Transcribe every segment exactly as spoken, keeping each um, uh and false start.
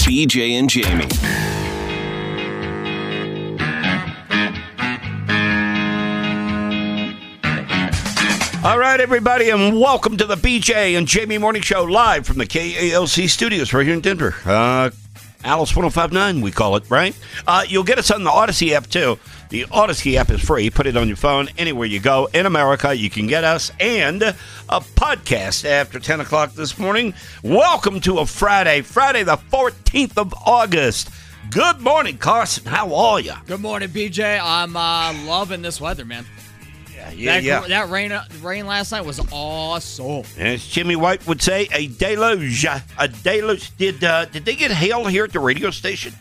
B J and Jamie. All right, everybody, and welcome to the B J and Jamie Morning Show live from the K A L C studios right here in Denver. Uh, Alice one oh five point nine, we call it, right? Uh, you'll get us on the Odyssey app, too. The Odyssey app is free. Put it on your phone anywhere you go. In America, you can get us and a podcast after ten o'clock this morning. Welcome to a Friday, Friday the fourteenth of August. Good morning, Carson. How are you? Good morning, B J. I'm uh, loving this weather, man. Yeah, yeah, that, yeah. That rain, uh, rain last night was awesome. As Jimmy White would say, a deluge. A deluge. Did uh, did they get hail here at the radio station?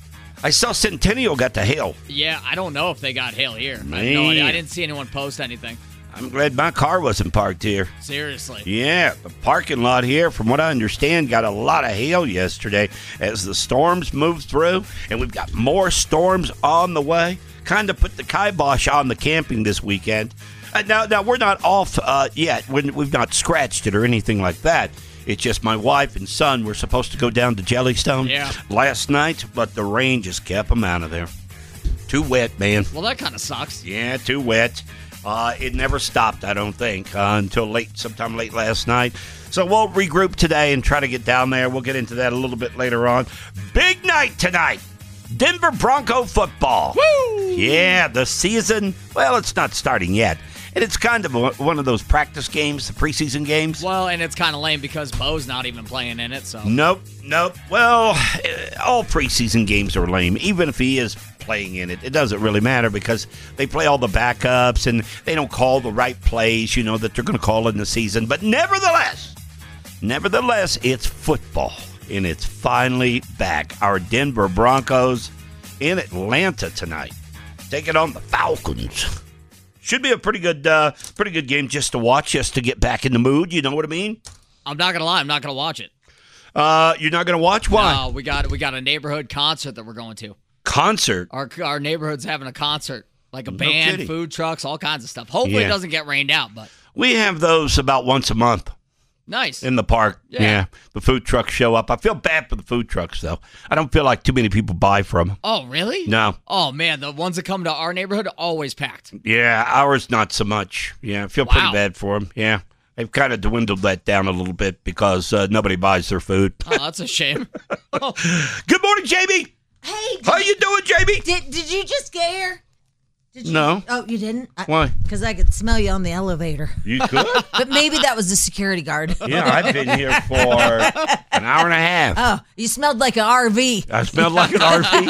I saw Centennial got the hail. Yeah, I don't know if they got hail here. Man. I have no idea. I didn't see anyone post anything. I'm glad my car wasn't parked here. Seriously. Yeah, the parking lot here, from what I understand, got a lot of hail yesterday as the storms moved through, and we've got more storms on the way. Kind of put the kibosh on the camping this weekend. Uh, now, now we're not off uh, yet. We're, we've not scratched it or anything like that. It's just my wife and son were supposed to go down to Jellystone yeah. last night, but the rain just kept them out of there. Too wet, man. Well, that kind of sucks. Yeah, too wet. Uh, it never stopped, I don't think, uh, until late, sometime late last night. So we'll regroup today and try to get down there. We'll get into that a little bit later on. Big night tonight. Denver Bronco football. Woo! Yeah, the season, well, it's not starting yet. And it's kind of a, one of those practice games, the preseason games. Well, and it's kind of lame because Bo's not even playing in it, so. Nope, nope. Well, all preseason games are lame, even if he is playing in it. It doesn't really matter because they play all the backups and they don't call the right plays, you know, that they're going to call in the season. But nevertheless, nevertheless, it's football. And it's finally back. Our Denver Broncos in Atlanta tonight, taking on the Falcons. Should be a pretty good, uh, pretty good game just to watch, just to get back in the mood. You know what I mean? I'm not gonna lie, I'm not gonna watch it. Uh, you're not gonna watch? Why? No, we got we got a neighborhood concert that we're going to. Concert? Our our neighborhood's having a concert, like a No band, kidding. food trucks, all kinds of stuff. Hopefully, Yeah. it doesn't get rained out, but We have those about once a month. nice. In the park. Yeah. yeah. The food trucks show up. I feel bad for the food trucks, though. I don't feel like too many people buy from them. Oh, really? No. Oh, man, the ones that come to our neighborhood are always packed. Yeah, ours not so much. Yeah, I feel Wow. pretty bad for them. Yeah. They've kind of dwindled that down a little bit because uh, nobody buys their food. Oh, that's a shame. Good morning, Jamie. Hey, did, How you doing, Jamie? did did you just get here? Did you? No. Oh, you didn't? I, Why? Because I could smell you on the elevator. You could? But maybe that was the security guard. Yeah, I've been here for an hour and a half. Oh, you smelled like an R V. I smelled like an R V.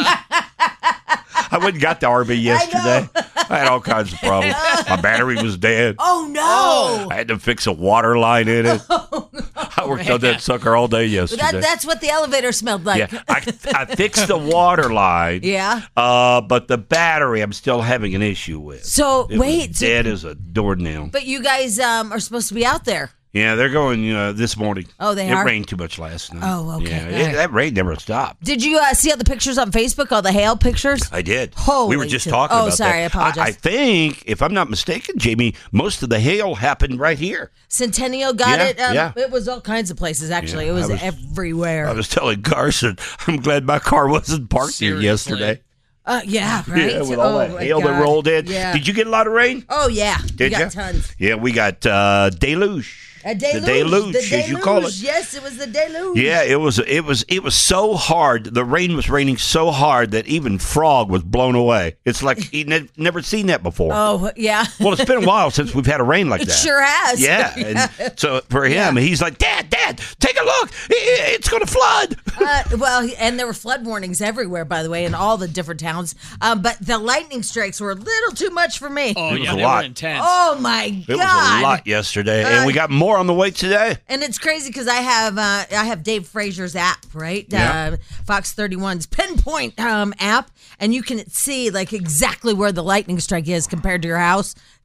I went and got the R V yesterday. I, I had all kinds of problems. My battery was dead. Oh, no. I had to fix a water line in it. Oh, no. I worked on that sucker all day yesterday. That, that's what the elevator smelled like. Yeah, I, I fixed the water line. Yeah. Uh, but the battery, I'm still having an issue with. So, It wait. was so- dead as a doornail. but you guys um, are supposed to be out there. Yeah, they're going uh, this morning. Oh, they it are? It rained too much last night. Oh, okay. Yeah, All it, right. that rain never stopped. Did you uh, see all the pictures on Facebook, all the hail pictures? I did. Holy we were just shit. talking Oh, about sorry, that. I apologize. I, I think, if I'm not mistaken, Jamie, most of the hail happened right here. Centennial got Yeah, it. Um, yeah. It was all kinds of places, actually. Yeah, it was, I was- everywhere. I was telling Carson, I'm glad my car wasn't parked here Seriously. yesterday. uh, yeah, right? Yeah, with all Oh, that my hail that God. rolled in. Yeah. Did you get a lot of rain? Oh, yeah. Did we you? got tons. Yeah, we got uh, deluge. A deluge. The deluge, the as you call it. deluge. Yes, it was the deluge. Yeah, it was. It was. It was so hard. The rain was raining so hard that even Frog was blown away. It's like he ne- never seen that before. Oh, yeah. Well, it's been a while since we've had a rain like It that. sure has. Yeah, and so for him, he's like, Dad, Dad, take a look. I- I- It's going to flood. Uh, well, and there were flood warnings everywhere, by the way, in all the different towns. Um, but the lightning strikes were a little too much for me. Oh, It was yeah, a they lot. were intense. Oh, my It God. was a lot yesterday, and we got more on the way today. And it's crazy because I have uh, I have Dave Frazier's app, right? Yeah. Uh, Fox thirty-one's Pinpoint um, app, and you can see like exactly where the lightning strike is compared to your house.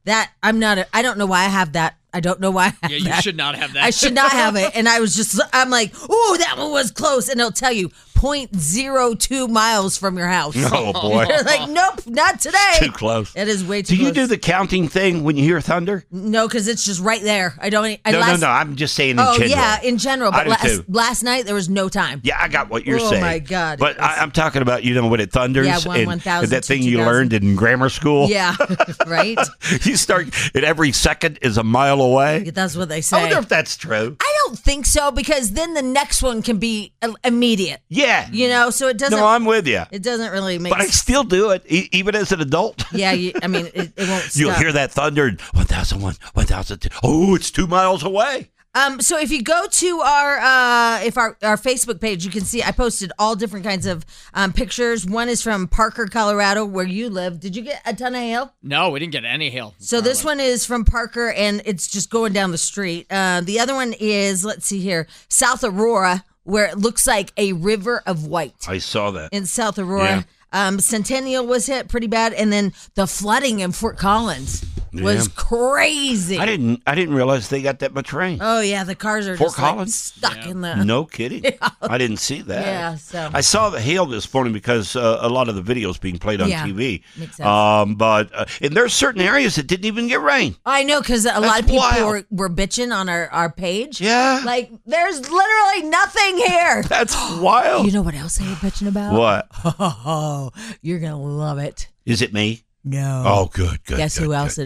That I'm not. A, I don't know why I have that. I don't know why. I have Yeah, you that. should not have that. I should not have it. And I was just. I'm like, oh, that one was close. And it'll tell you zero point zero two miles from your house. Oh, boy. You're like, nope, not today. Too close. It is way too Do you close. do the counting thing when you hear thunder? No, because it's just right there. I don't. I No, last, no, no. I'm just saying in Oh general. yeah, in general. I But do last, too. last night there was no time. Yeah, I got what you're Oh, saying. my God. But I, I'm talking about, you know, when it thunders. Yeah, one- and, one thousand and that to thing you two thousand. learned in grammar school. Yeah, right. You start, and every second is a mile away. That's what they I say. wonder if that's true. I don't think so because then the next one can be uh, immediate. Yeah. You know, so it doesn't. No, I'm with you. It doesn't really make. But I sense. still do it, e- even as an adult. Yeah, you, I mean, it, it won't. You'll stop. hear that thunder, and one thousand one, one thousand two. Oh, it's two miles away. Um, so if you go to our uh, if our our Facebook page, you can see I posted all different kinds of um, pictures. One is from Parker, Colorado, where you live. Did you get a ton of hail? No, we didn't get any hail. So this one is from Parker, and it's just going down the street. Uh, the other one is, let's see here, South Aurora, where it looks like a river of white I saw that. in South Aurora. Yeah. Um, Centennial was hit pretty bad, and then the flooding in Fort Collins was Yeah. crazy. I didn't. I didn't realize they got that much rain. Oh yeah, the cars are Fort just like, Collins? stuck in the. No kidding. I didn't see that. Yeah, so- I saw the hail this morning because uh, a lot of the videos being played on Yeah, T V. makes sense. Um, but uh, and there's certain areas that didn't even get rain. I know because a lot That's of people wild. were, were bitching on our, our page. Yeah. Like, there's literally nothing here. That's wild. You know what else they were bitching about? What Oh, you're going to love it. is it? Me? No. Oh, good, good. Guess good, who else?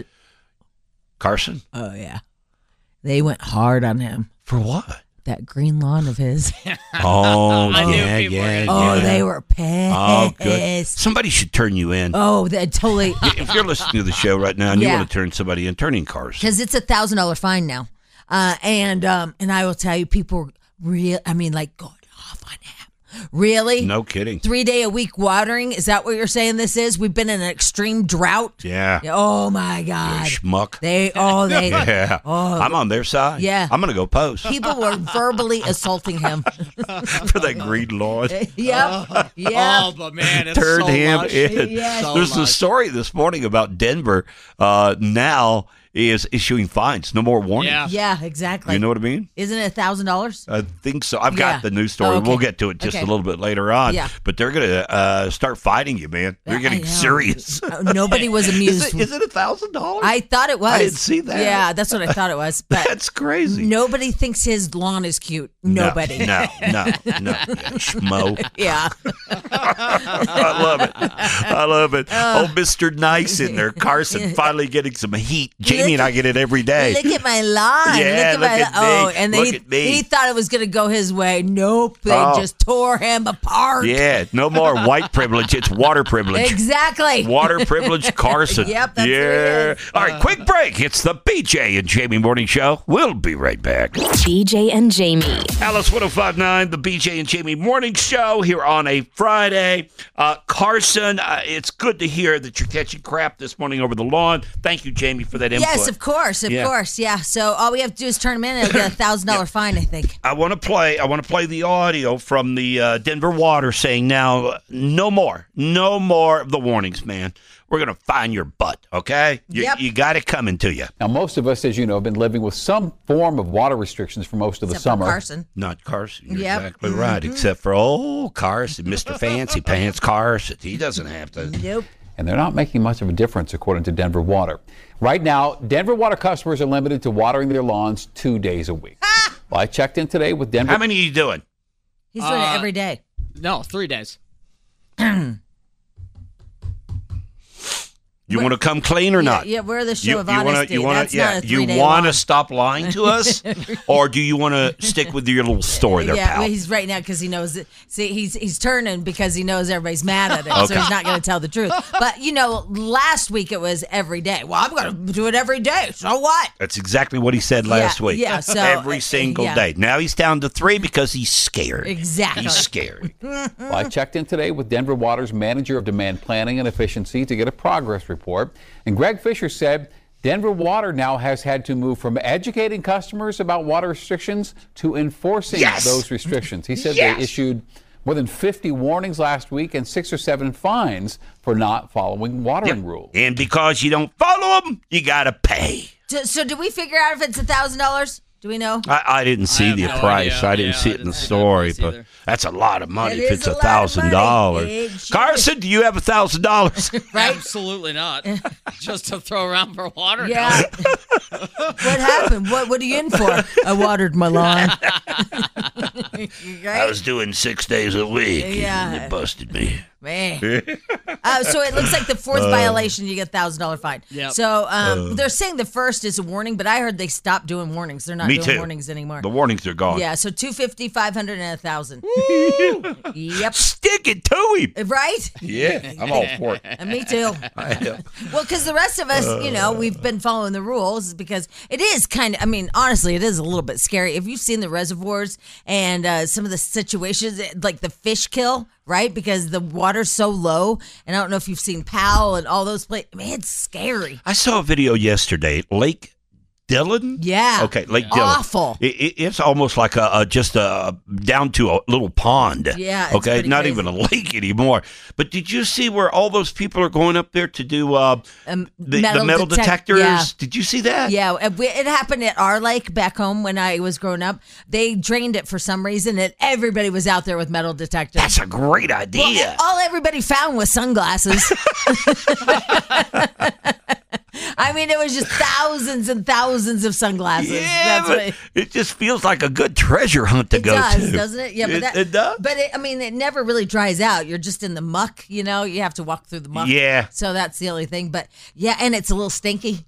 good. It, Carson. oh, yeah. They went hard on him. For what? That green lawn of his. Oh, I knew yeah, people were yeah, gonna yeah. Oh, they were pissed. Oh, good. Somebody should turn you in. Oh, they totally. If you're listening to the show right now and you Yeah. want to turn somebody in, turn in Carson. Because it's a thousand dollar fine now, uh, and um, and I will tell you, people real. I mean, like going off on him. Really? No kidding. Three day a week watering? Is that what you're saying this is? We've been in an extreme drought. Yeah. Oh my You God. schmuck. They oh they Yeah. Oh. I'm on their side. Yeah. I'm going to go post people were verbally assaulting him. for that green lawn. yep. Yeah. Oh, but man, it's Turned so him much. in. Yes. So There's a much. story this morning about Denver uh, now is issuing fines. No more warnings. Yeah. Yeah, exactly. You know what I mean? Isn't it a thousand dollars? I think so. I've Yeah. got the news story. Oh, okay. We'll get to it just Okay. a little bit later on. Yeah. But they're going to uh, start fighting you, man. They're I getting know. serious. Uh, Nobody was Is amused. it, is it a thousand dollars? I thought it was. I didn't see that. Yeah, that's what I thought it was. But That's crazy. nobody thinks his lawn is cute. No, Nobody. No, no, no. Yeah, schmo. Yeah. I love it. I love it. Uh. oh, Mister Nice in there. Carson finally getting some heat. Jamie and I get it every day. Look at my lawn. Yeah, look look at at my me. oh, and Look he, at me. he thought it was gonna go his way. Nope, they Oh. just tore him apart. Yeah, no more white privilege. It's water privilege. Exactly. Water privilege, Carson. Yep, that's yeah. what it is. All right, quick break. It's the B J and Jamie Morning Show. We'll be right back. B J and Jamie. Alice one oh five point nine, the B J and Jamie Morning Show here on a Friday. Uh, Carson, uh, it's good to hear that you're catching crap this morning over the lawn. Thank you, Jamie, for that input. Yes, of course, of Yeah. course, yeah. So all we have to do is turn him in, and he'll get a thousand dollar fine, I think. I want to play. I want to play the audio from the uh, Denver Water saying, "Now, no more, no more of the warnings, man. We're gonna find your butt, okay? You, Yep. you got it coming to you." Now, most of us, as you know, have been living with some form of water restrictions for most of the Except for summer. Carson. Not Carson. You're Yep. Mm-hmm. exactly right. Except for old Carson, Mister Fancy Pants Carson. He doesn't have to. Nope. And they're not making much of a difference, according to Denver Water. Right now, Denver Water customers are limited to watering their lawns two days a week. Well, I checked in today with Denver. How many are you doing? He's doing Uh, it every day. No, three days. You want to come clean or not? Yeah, we're the show You, of you wanna- honesty. you wanna, That's yeah, not a you three-day want to lawn. stop lying to us, or do you want to stick with your little story there, Yeah, pal? well, he's right now because he knows. It. See, he's he's turning because he knows everybody's mad at him, so Okay. he's not going to tell the truth. But you know, last week it was every day. Well, I'm going to do it every day. So what? That's exactly what he said last Yeah, week. yeah, so, every uh, single yeah. day. Now he's down to three because he's scared. Exactly. He's scared. Well, I checked in today with Denver Water's manager of demand planning and efficiency to get a progress report. And Greg Fisher said Denver Water now has had to move from educating customers about water restrictions to enforcing Yes! those restrictions. He said Yes! they issued More than fifty warnings last week and six or seven fines for not following watering rules. And because you don't follow them, you got to pay. So, so did we figure out if it's a thousand dollars? Do we know? I, I didn't see have the no price. idea. I didn't Yeah, see I it in the didn't see that story, price but either. that's a lot of money It if is it's a a lot of money. thousand dollars. It sure Carson, do you have a thousand dollars? Right? Absolutely not. Just to throw around for water. Yeah. What happened? What What are you in for? I watered my lawn. I Right? was doing six days a week. Yeah. And they busted me. Man. Uh, so it looks like the fourth violation, you get a thousand dollar fine. Yep. So um, they're saying the first is a warning, but I heard they stopped doing warnings. They're not Me doing too. warnings anymore. The warnings are gone. Yeah, so two fifty, five hundred, and a thousand. Yep. Stick it to him. Right? Yeah, I'm all for it. And me too. Well, because the rest of us, you know, we've been following the rules because it is kind of, I mean, honestly, it is a little bit scary. If you've seen the reservoirs and uh, some of the situations, like the fish kill, right? Because the water's so low. And I don't know if you've seen Powell and all those places. Man, it's scary. I saw a video yesterday. Lake Dillon? Yeah. Okay, Lake Dillon. Awful. It, it, it's almost like a, a just a down to a little pond. Yeah, it's Okay, pretty not crazy. even a lake anymore. But did you see where all those people are going up there to do uh, Um, the, metal the metal detec- detectors? yeah. Did you see that? Yeah, it we- it happened at our lake back home when I was growing up. They drained it for some reason, and everybody was out there with metal detectors. That's a great idea. Well, all everybody found was sunglasses. I mean, it was just thousands and thousands of sunglasses. yeah, That's but what it, it just feels like a good treasure hunt to it go does, to. doesn't it? Yeah, but it, that, it does. But it, I mean, it never really dries out. You're just in the muck. You know, you have to walk through the muck. Yeah. So that's the only thing. But yeah, and it's a little stinky.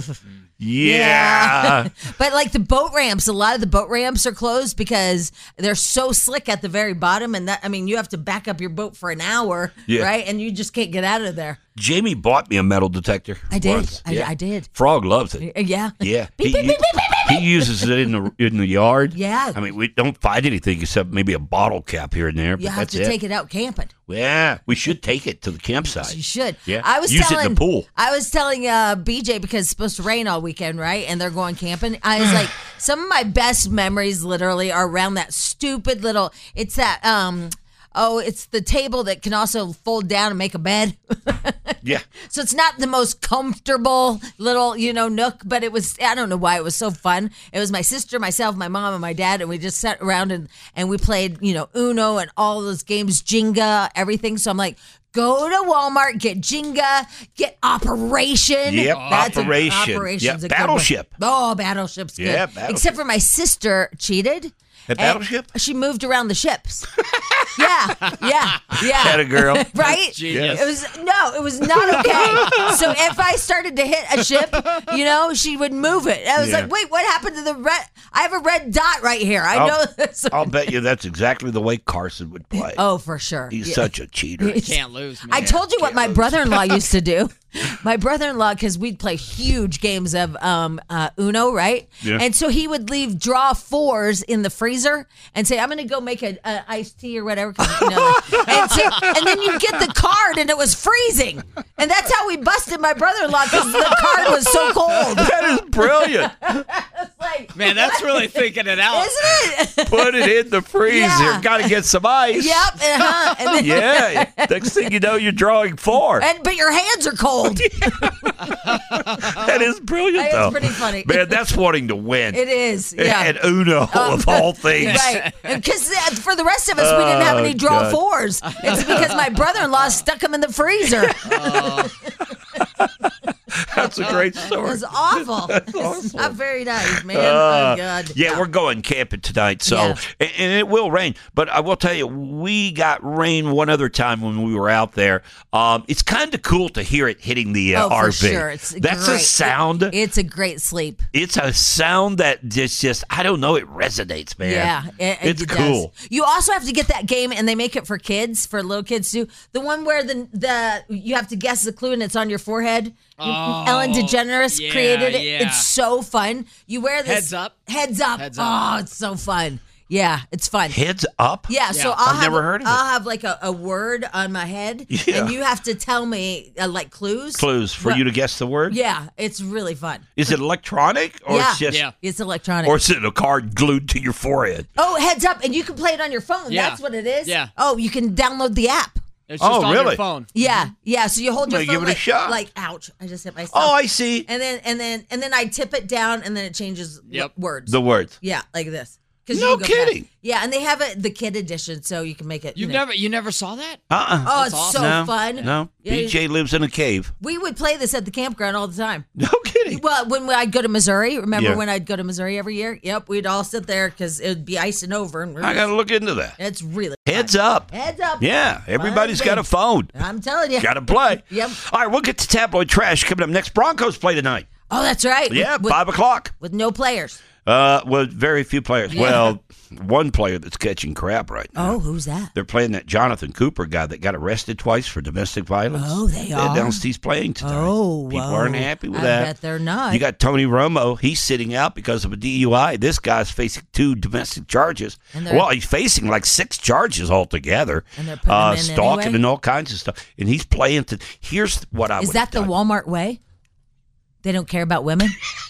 Yeah. But like the boat ramps, a lot of the boat ramps are closed because they're so slick at the very bottom. And that, I mean, you have to back up your boat for an hour, Yeah. right? And you just can't get out of there. Jamie bought me a metal detector. I did. once. I, Yeah. I did. Frog loves it. Uh, Yeah. Yeah, Beep, he, beep, beep, beep, beep, beep. he uses it in the in the yard. Yeah. I mean, we don't find anything except maybe a bottle cap here and there. But You have that's to it. take it out camping. Yeah, we should take it to the campsite. You should. Yeah, I was use telling, it in the pool. I was telling uh, B J because it's supposed to rain all weekend, right? And they're going camping. I was like, some of my best memories literally are around that stupid little. It's that. um Oh, it's the table that can also fold down and make a bed. Yeah, So it's not the most comfortable little, you know, nook, but it was, I don't know why it was so fun. It was my sister, myself, my mom, and my dad, and we just sat around and, and we played, you know, Uno and all those games, Jenga, everything. So I'm like, go to Walmart, get Jenga, get Operation. Yep, That's a- Operation. Operation's Yep, a good Battleship. one. Oh, Battleship's good. Yeah, Battleship. Except for my sister cheated. At And Battleship? She moved around the ships. yeah, yeah, yeah. Had a girl. Right? Genius. It was no, it was not okay. So if I started to hit a ship, you know, she would move it. I was Yeah. like, wait, what happened to the red? I have a red dot right here. I I'll, know. This. I'll bet you that's exactly the way Carson would play. Oh, for sure. He's Yeah. such a cheater. Can't lose, man. I told you what my brother-in-law used to do. My brother-in-law, because we'd play huge games of um, uh, Uno, right? Yeah. And so he would leave draw fours in the freezer and say, "I'm going to go make a, a iced tea or whatever." 'cause, you know, and, so, and then you get the card, and it was freezing, and that's how we busted my brother-in-law because the card was so cold. That is brilliant. It's like, Man, that's really thinking it out. isn't it? Put it in the freezer. Yeah. Got to get some ice. Yep. Uh-huh. And then, Yeah. Next thing you know, you're drawing four. And but your hands are cold. That is brilliant, It's though. pretty funny. Man, that's wanting to win. It is. Yeah. And Uno, of all things. Right. Because for the rest of us, we didn't have any draw God. fours. It's because my brother-in-law stuck them in the freezer. That's a great It story. was awful. It's awful. not very nice, man. Uh, oh, God. Yeah, we're going camping tonight, so Yeah. and, and it will rain. But I will tell you, we got rain one other time when we were out there. Um, it's kind of cool to hear it hitting the uh, Oh, for R V. sure. It's That's great. a sound. It- it's a great sleep. it's a sound that just, just I don't know. It resonates, man. Yeah, it, it's it cool. Does. You also have to get that game, and they make it for kids, for little kids too. The one where the the you have to guess the clue, and it's on your forehead. Oh, Ellen DeGeneres yeah, created it. yeah. It's so fun. You wear this Heads up. Heads up. Heads up. Oh, it's so fun. Yeah, it's fun. Heads up? Yeah, so Yeah. I'll I've have, never heard of it. I'll have like a, a word on my head, Yeah. and you have to tell me uh, like clues. Clues for What- you to guess the word? Yeah, it's really fun. Is it electronic or Yeah. it's just Yeah. It's electronic. or is it a card glued to your forehead? Oh, heads up, and you can play it on your phone. Yeah. That's what it is. Yeah. Oh, you can download the app. It's just Oh, on really? your phone. Yeah, yeah. So you hold your I'm phone gonna give it a like, shot. like, ouch! I just hit myself. Oh, I see. And then and then and then I tip it down, and then it changes Yep. w- words. The words. yeah, like this. 'Cause No you can go past- kidding. Yeah, and they have it the kid edition, so you can make it. You've you know. never you never saw that? Uh-uh. Oh, That's it's awesome. so no, fun. No. Yeah, B J lives in a cave. We would play this at the campground all the time. No kidding. Well, when I'd go to Missouri, remember Yeah. when I'd go to Missouri every year? Yep, we'd all sit there because it would be icing over, and we're I got just- to look into that. it's really Heads fun. up. Heads up. Yeah, everybody's Fun got a game. phone. I'm telling you. Got to play. Yep. All right, we'll get to tabloid trash coming up next. Broncos play tonight. Oh, that's right. Yeah, with, five o'clock. with no players. Uh, with very few players. Yeah. Well, one player that's catching crap right now. Oh, who's that? They're playing that Jonathan Cooper guy that got arrested twice for domestic violence. Oh, they are? announced he's playing tonight. Oh, people whoa. aren't happy with I that. bet they're not. You got Tony Romo. He's sitting out because of a D U I. This guy's facing two domestic charges. And they're- Well, he's facing like six charges altogether. And they're putting uh, him in stalking anyway? and all kinds of stuff. And he's playing to. Here's what I Is would that the done. Walmart way? They don't care about women?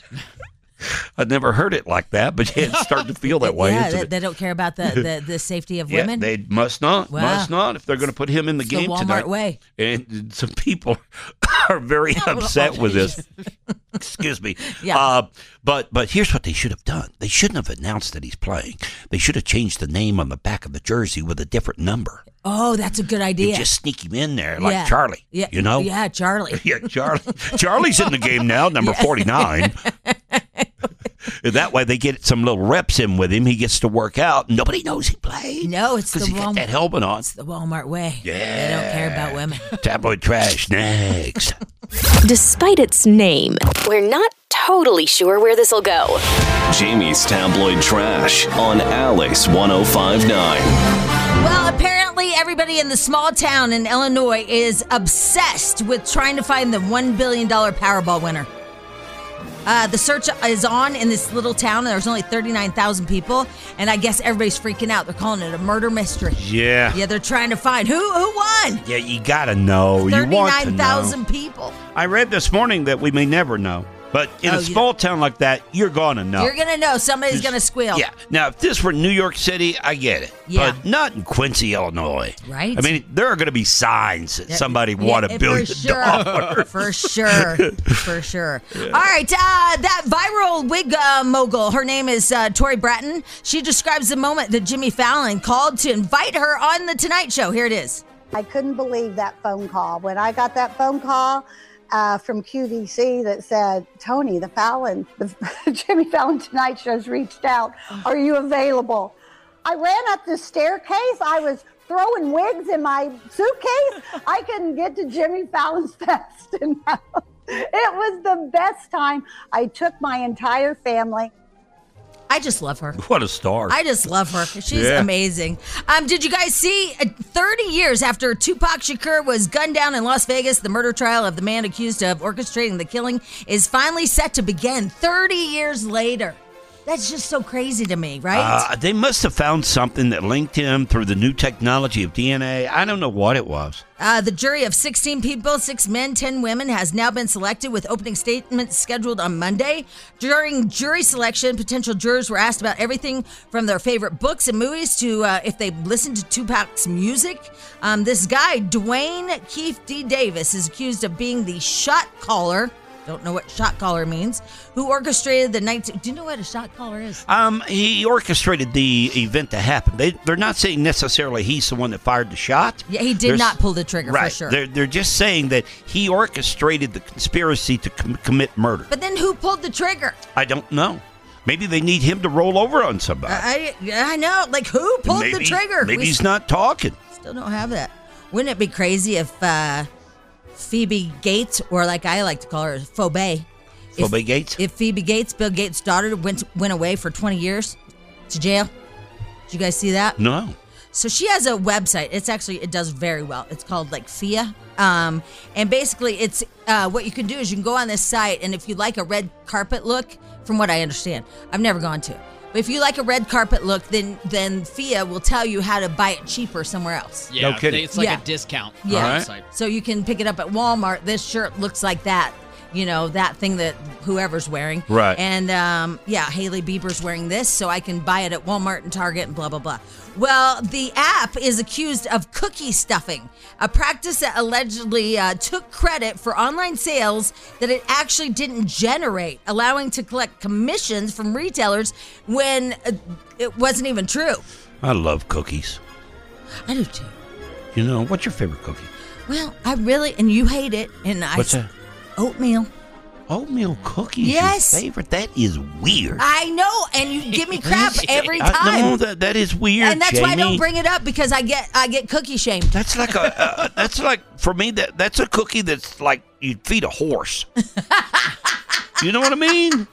I'd never heard it like that, but yeah, it's starting to feel that way. yeah, isn't they, it? they don't care about the, the, the safety of Yeah, women? they must not. Wow. Must not if they're going to put him in the It's the game Walmart tonight. way. And some people are very upset with this. Excuse me. Yeah. Uh, but but here's what they should have done. They shouldn't have announced that he's playing. They should have changed the name on the back of the jersey with a different number. Oh, that's a good idea. You just sneak him in there like Yeah. Charlie. Yeah. You know? Yeah, Charlie. Yeah, Charlie. Charlie's in the game now, number forty-nine. And that way they get some little reps in with him. He gets to work out. Nobody knows he played. No, it's Because the he got Walmart. that helmet on. It's the Walmart way. Yeah. They don't care about women. Tabloid trash next. Despite its name, we're not totally sure where this will go. Jamie's Tabloid Trash on Alice one oh five point nine. Well, apparently everybody in the small town in Illinois is obsessed with trying to find the one billion dollars Powerball winner. Uh, the search is on in this little town, and there's only thirty-nine thousand people, and I guess everybody's freaking out. They're calling it a murder mystery. Yeah. Yeah, they're trying to find who who won. Yeah, you got to know. You want to thirty-nine know. thousand people. I read this morning that we may never know. But in Oh, a you small town like that, you're going to know. You're going to know. Somebody's going to squeal. Yeah. Now, if this were New York City, I get it. Yeah. But not in Quincy, Illinois. Right. I mean, there are going to be signs that Yeah, somebody yeah, won a for billion sure. dollars. For sure. For sure. All right. Uh, that viral wig uh, mogul, her name is uh, Tori Bratton. She describes the moment that Jimmy Fallon called to invite her on The Tonight Show. Here it is. I couldn't believe that phone call. When I got that phone call uh, from Q V C that said, Tony, the Fallon, the Jimmy Fallon Tonight Show's reached out. Are you available? I ran up the staircase. I was throwing wigs in my suitcase. I couldn't get to Jimmy Fallon's fast enough. It was the best time. I took my entire family. I just love her. What a star. I just love her. She's Yeah. amazing. Um, did you guys see uh, thirty years after Tupac Shakur was gunned down in Las Vegas, the murder trial of the man accused of orchestrating the killing is finally set to begin thirty years later. That's just so crazy to me, right? Uh, they must have found something that linked him through the new technology of D N A. I don't know what it was. Uh, the jury of sixteen people, six men, ten women, has now been selected with opening statements scheduled on Monday. During jury selection, potential jurors were asked about everything from their favorite books and movies to uh, if they listened to Tupac's music. Um, this guy, Dwayne Keefe D. Davis, is accused of being the shot caller. Don't know what shot caller means. Who orchestrated the nineteen? Do you know what a shot caller is? Um, he orchestrated the event to happen. They, they're not saying necessarily he's the one that fired the shot. Yeah, he did There's- not pull the trigger right. for sure. They're, they're just saying that he orchestrated the conspiracy to com- commit murder. But then who pulled the trigger? I don't know. Maybe they need him to roll over on somebody. I I know. Like who pulled maybe, the trigger? Maybe We he's not talking. still don't have that. Wouldn't it be crazy if uh, Phoebe Gates, or like I like to call her, Phoebe, if, Phoebe Gates? if Phoebe Gates, Bill Gates' daughter, went went away for twenty years to jail? Did you guys see that? No. So she has a website. It's actually, it does very well. It's called like F I A. Um, and basically it's, uh, what you can do is you can go on this site, and if you like a red carpet look, from what I understand, I've never gone to it, But if you like a red carpet look, then then Fia will tell you how to buy it cheaper somewhere else. Yeah, No kidding. It's like Yeah. a discount. Yeah. on the Alright. site. So you can pick it up at Walmart. This shirt looks like that. You know, that thing that whoever's wearing. Right. And, um, yeah, Hailey Bieber's wearing this, so I can buy it at Walmart and Target and blah, blah, blah. Well, the app is accused of cookie stuffing, a practice that allegedly uh, took credit for online sales that it actually didn't generate, allowing to collect commissions from retailers when uh, it wasn't even true. I love cookies. I do, too. You know, what's your favorite cookie? Well, I really, and you hate it, and I... What's that? Oatmeal. Oatmeal cookies. Yes. Your favorite? That is weird. I know, and you give me crap every I- time. no, that that is weird. and that's why I don't Jamie. bring it up because I get I get cookie shamed. That's like a. Uh, that's like for me. That that's a cookie that's like you'd feed a horse. You know what I mean?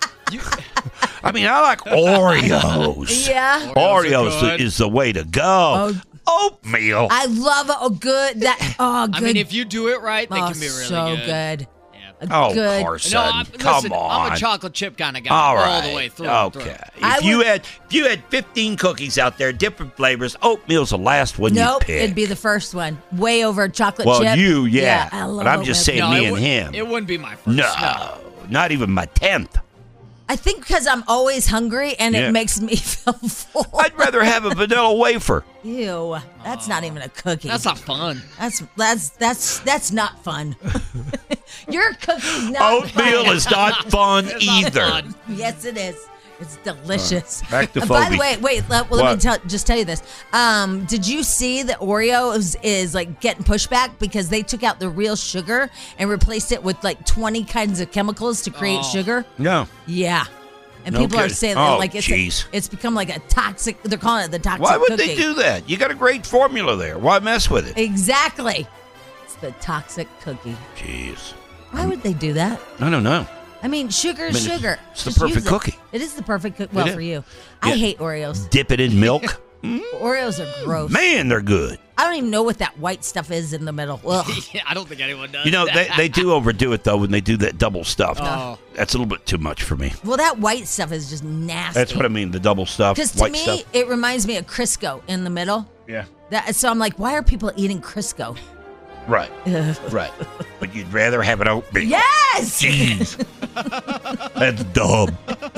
I mean, I like Oreos. Yeah. Oreos Oreos are good. is the way to go. Oatmeal. I love a good that oh good. I mean, if you do it right, they oh, can be really so good. good. Yeah. A oh, good. Carson, No, I'm, come listen, on. I'm a chocolate chip kind of guy All all, right. the way through. and Okay. through. I If you would- had if you had fifteen cookies out there, different flavors, oatmeal's the last one Nope, you pick. it'd be the first one. Way over chocolate well, chip. you, yeah. I love but I'm just oatmeal. saying, No, me it and would- him. It wouldn't be my first. no, not even my tenth. I think because I'm always hungry and Yeah. it makes me feel full. I'd rather have a vanilla wafer. Ew, that's not even a cookie. That's not fun. That's that's that's that's not fun. Your cookie's not Oatmeal fun. is not fun It's not either. fun. Yes, it is. It's delicious. back to Uh, By the Phoebe. way, wait. Let, well, let me What? tell, just tell you this. Um, did you see that Oreo is, is like getting pushback because they took out the real sugar and replaced it with like twenty kinds of chemicals to create Oh. sugar? No. Yeah. And No people are kidding. saying Oh, that like it's a, jeez. it's become like a toxic. They're calling it the toxic. Why would cookie. they do that? You got a great formula there. Why mess with it? Exactly. It's the toxic cookie. Jeez. Why would they do that? I don't know. I mean, sugar is I mean, it's- sugar. it's the Just perfect use it. cookie. It is the perfect cookie. Well, It is. for you. I Yeah. hate Oreos. Dip it in milk. Oreos are gross. Man, they're good. I don't even know what that white stuff is in the middle. Ugh. Yeah, I don't think anyone does. You know, they, that. they do overdo it, though, when they do that double stuff. Oh. That's a little bit too much for me. Well, that white stuff is just nasty. That's what I mean, the double stuff, Because to white me, stuff. it reminds me of Crisco in the middle. Yeah. That, so I'm like, why are people eating Crisco? Right. Right. But you'd rather have an oatmeal. Yes! Jeez. That's dumb.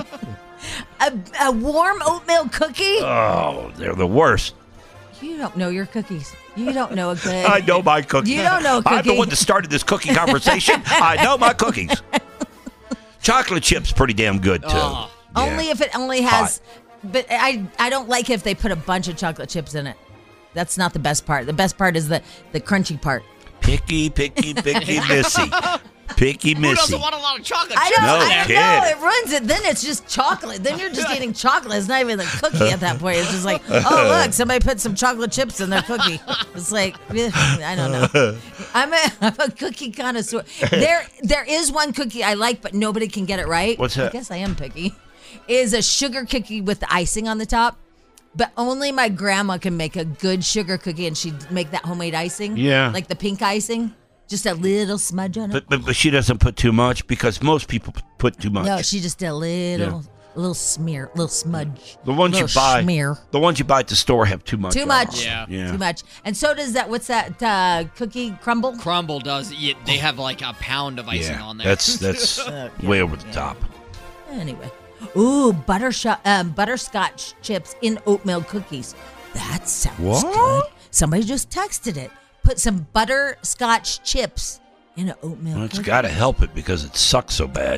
A, a warm oatmeal cookie? Oh, they're the worst. You don't know your cookies. You don't know a good. I know my cookies. You don't know a I'm the cookie. one that started this cookie conversation. I know my cookies. Chocolate chip's pretty damn good, too. Oh. Yeah. Only if it only has. But I I don't like if they put a bunch of chocolate chips in it. That's not the best part. The best part is the, the crunchy part. Picky, picky, picky, missy. Picky, Who missy. doesn't want a lot of chocolate I chips know, No in I there? kidding. know. It ruins it. Then it's just chocolate. Then you're just eating chocolate. It's not even a cookie at that point. It's just like, oh, look, somebody put some chocolate chips in their cookie. It's like, eh, I don't know. I'm a, I'm a cookie connoisseur. There, there is one cookie I like, but nobody can get it right. What's that? I guess I am picky. Is a sugar cookie with the icing on the top. But only my grandma can make a good sugar cookie, and she'd make that homemade icing. Yeah. Like the pink icing. Just a little smudge on it. But, but but she doesn't put too much because most people p- put too much. No, she just did a little, a little smear, little smudge. the ones you little buy, smear. the ones you buy at the store have too much. Too on much. them. Yeah. yeah. Too much. And so does that. What's that uh, cookie crumble? Crumble does. Yeah, they have like a pound of icing Yeah, on there. that's that's way over the top. Anyway, ooh, buttersho- um, butterscotch chips in oatmeal cookies. That sounds What? good. Somebody just texted it. Put some butterscotch chips in an oatmeal Well, it's cookie. got to help it because it sucks so bad.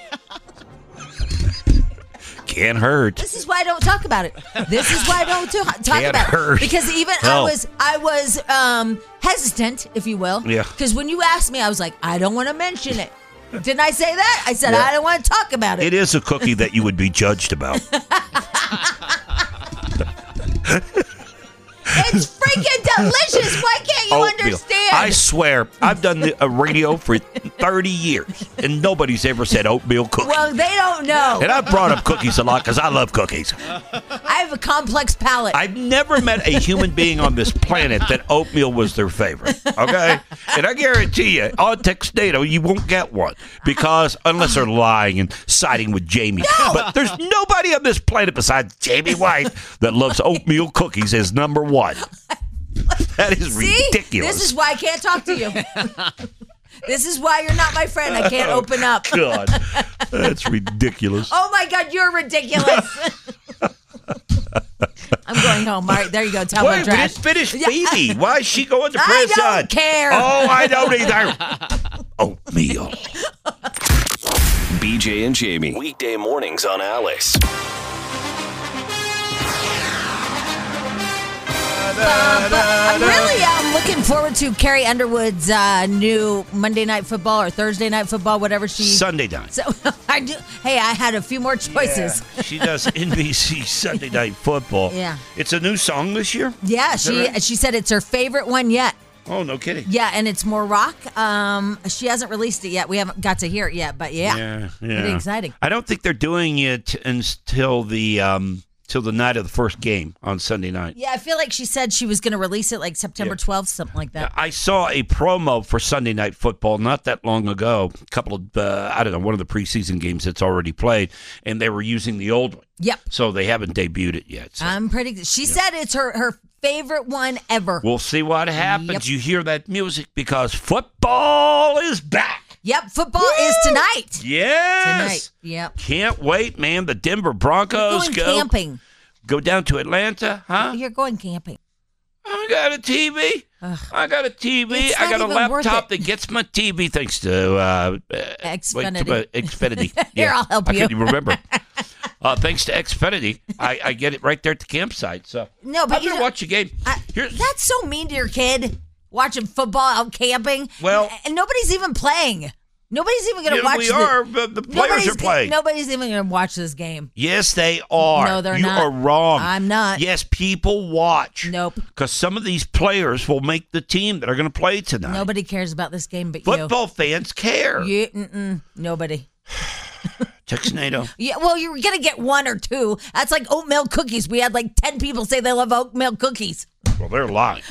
Can't hurt. This is why I don't talk about it. This is why I don't do- talk Can't about hurt. it. Because even I Help. was I was um, hesitant, if you will. Yeah. Because when you asked me, I was like, I don't want to mention it. Didn't I say that? I said Yeah. I don't want to talk about it. It is a cookie that you would be judged about. It's freaking delicious. Why can't you Oatmeal. understand? I swear, I've done the, a radio for thirty years, and nobody's ever said oatmeal cookie. Well, they don't know. And I've brought up cookies a lot because I love cookies. I have a complex palate. I've never met a human being on this planet that oatmeal was their favorite, okay? And I guarantee you, on Textado, you won't get one because, unless they're lying and siding with Jamie. No. But there's nobody on this planet besides Jamie White that loves oatmeal cookies as number one. That is See? ridiculous. This is why I can't talk to you. This is why you're not my friend. I can't open up. God, that's ridiculous. Oh, my God, you're ridiculous. I'm going home. All right, there you go. Tell Wait, my we trash. didn't finish Phoebe. Why is she going to I prison? don't care. Oh, I don't either. Oatmeal. B J and Jamie. Weekday mornings on Alice. I'm really um, looking forward to Carrie Underwood's uh, new Monday Night Football or Thursday Night Football, whatever she. Sunday night. So I do. Hey, I had a few more choices. Yeah, she does N B C Sunday Night Football. Yeah. It's a new song this year? Yeah, Is that she right? she said it's her favorite one yet. Oh, no kidding. Yeah, and it's more rock. Um, she hasn't released it yet. We haven't got to hear it yet, but yeah, Yeah, yeah. pretty exciting. I don't think they're doing it until the um till the night of the first game on Sunday night. Yeah, I feel like she said she was going to release it like September twelfth, something like that. I saw a promo for Sunday Night Football not that long ago. A couple of, uh, I don't know, one of the preseason games that's already played, and they were using the old one. Yep. So they haven't debuted it yet. So. I'm pretty. She said it's her her favorite one ever. We'll see what happens. Yep. You hear that music because football is back. Yep, football Woo! Is tonight. Yes. Tonight. Yep. Can't wait, man. The Denver Broncos You're going go camping. go down to Atlanta, huh? You're going camping. I got a T V. Ugh. I got a T V. It's I got a not even worth laptop it. that gets my T V thanks to uh, uh, Xfinity. Wait, uh, Xfinity. Here, Yeah, I'll help I you. couldn't even remember. Uh, thanks to Xfinity, I, I get it right there at the campsite. So No, but I'm you gonna know- watch a game. I, Here's- that's so mean to your kid. Watching football out camping. Well- and nobody's even playing. Nobody's even going to Yeah, watch. we the, are, but the players nobody's- are playing. Nobody's even going to watch this game. Yes, they are. No, they're you not. are wrong. I'm not. Yes, people watch. Nope. Because some of these players will make the team that are going to play tonight. Nobody cares about this game but Football fans care. you. You, mm-mm, nobody. Texnado. Yeah, well, you're going to get one or two. That's like oatmeal cookies. We had like ten people say they love oatmeal cookies. Well, they're lying.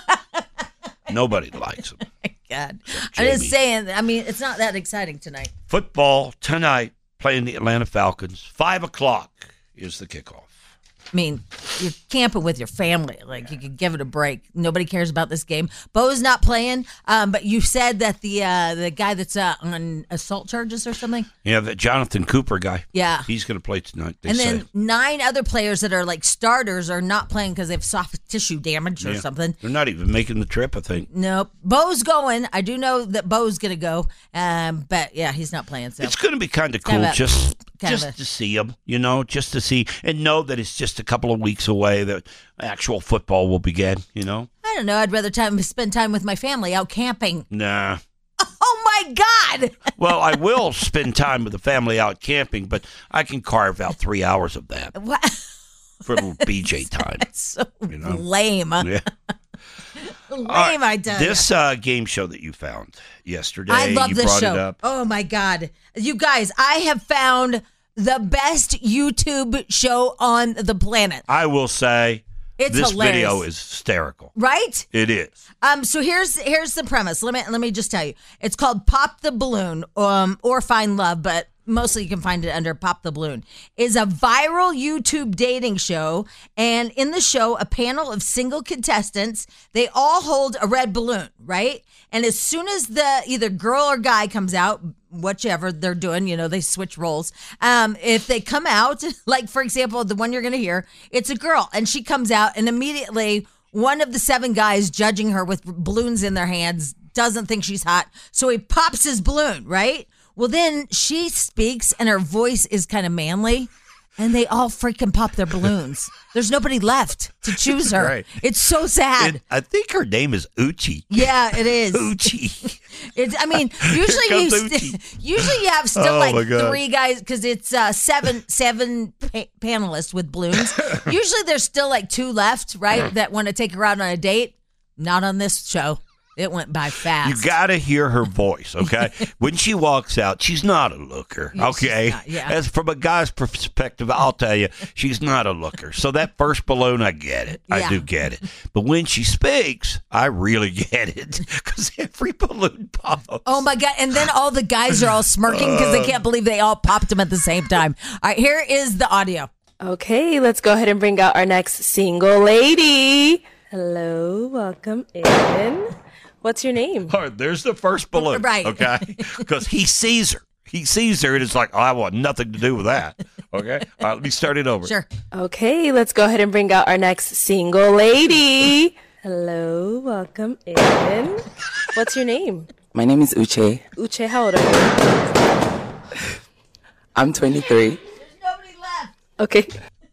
Nobody likes them. God. Jamie. I'm just saying, I mean, it's not that exciting tonight. Football tonight, playing the Atlanta Falcons. Five o'clock is the kickoff. I mean, you're camping with your family. Like, you could give it a break. Nobody cares about this game. Bo's not playing, um, but you said that the uh, the guy that's uh, on assault charges or something. Yeah, the Jonathan Cooper guy. Yeah. He's going to play tonight, they and say. then nine other players that are like starters are not playing because they have soft tissue damage or Yeah. something. They're not even making the trip, I think. Nope. Bo's going. I do know that Bo's going to go, um, but yeah, he's not playing. So It's going to be kind of Kind cool of a- just kind of just a- to see him, you know, just to see and know that it's just a couple of weeks away that actual football will begin, you know? I don't know. I'd rather time spend time with my family out camping. Nah. Oh my God! Well, I will spend time with the family out camping, but I can carve out three hours of that What? for a little B J time. So You know? lame. Yeah. Lame, All right, I tell ya. This uh, game show that you found yesterday, I love you this brought show. it up. Oh my God. You guys, I have found the best YouTube show on the planet. I will say It's this hilarious. video is hysterical. Right? It is. Um, so here's here's the premise. Let me let me just tell you. It's called Pop the Balloon, um, or Find Love, but mostly you can find it under Pop the Balloon. Is a viral YouTube dating show, and in the show, a panel of single contestants, they all hold a red balloon, right? And as soon as the either girl or guy comes out, whichever they're doing, you know, they switch roles. Um, if they come out, like for example, the one you're going to hear, it's a girl, and she comes out, and immediately one of the seven guys judging her with balloons in their hands doesn't think she's hot, so he pops his balloon, right? Well, then she speaks, and her voice is kind of manly, and they all freaking pop their balloons. There's nobody left to choose her. Right. It's so sad. It, I think her name is Uchi. yeah, it is. Uchi. It's. I mean, usually you comes st- Uchi. usually you have still Oh, my like God. three guys because it's uh, seven seven pa- panelists with balloons. Usually there's still like two left, right? That want to take her out on a date. Not on this show. It went by fast. You got to hear her voice, okay? When she walks out, she's not a looker, Yeah, okay? she's not, yeah. As from a guy's perspective, I'll tell you, she's not a looker. So that first balloon, I get it. I Yeah. do get it. But when she speaks, I really get it because every balloon pops. Oh my God. And then all the guys are all smirking because they can't believe they all popped them at the same time. All right, here is the audio. Okay, let's go ahead and bring out our next single lady. Hello, welcome in. What's your name? All right, there's the first balloon, Right. okay? Because he sees her. He sees her, and it's like, oh, I want nothing to do with that, okay? All right, let me start it over. Sure. Okay, let's go ahead and bring out our next single lady. Hello, welcome in. What's your name? My name is Uche. Uche, how old are you? I'm twenty-three. There's nobody left. Okay.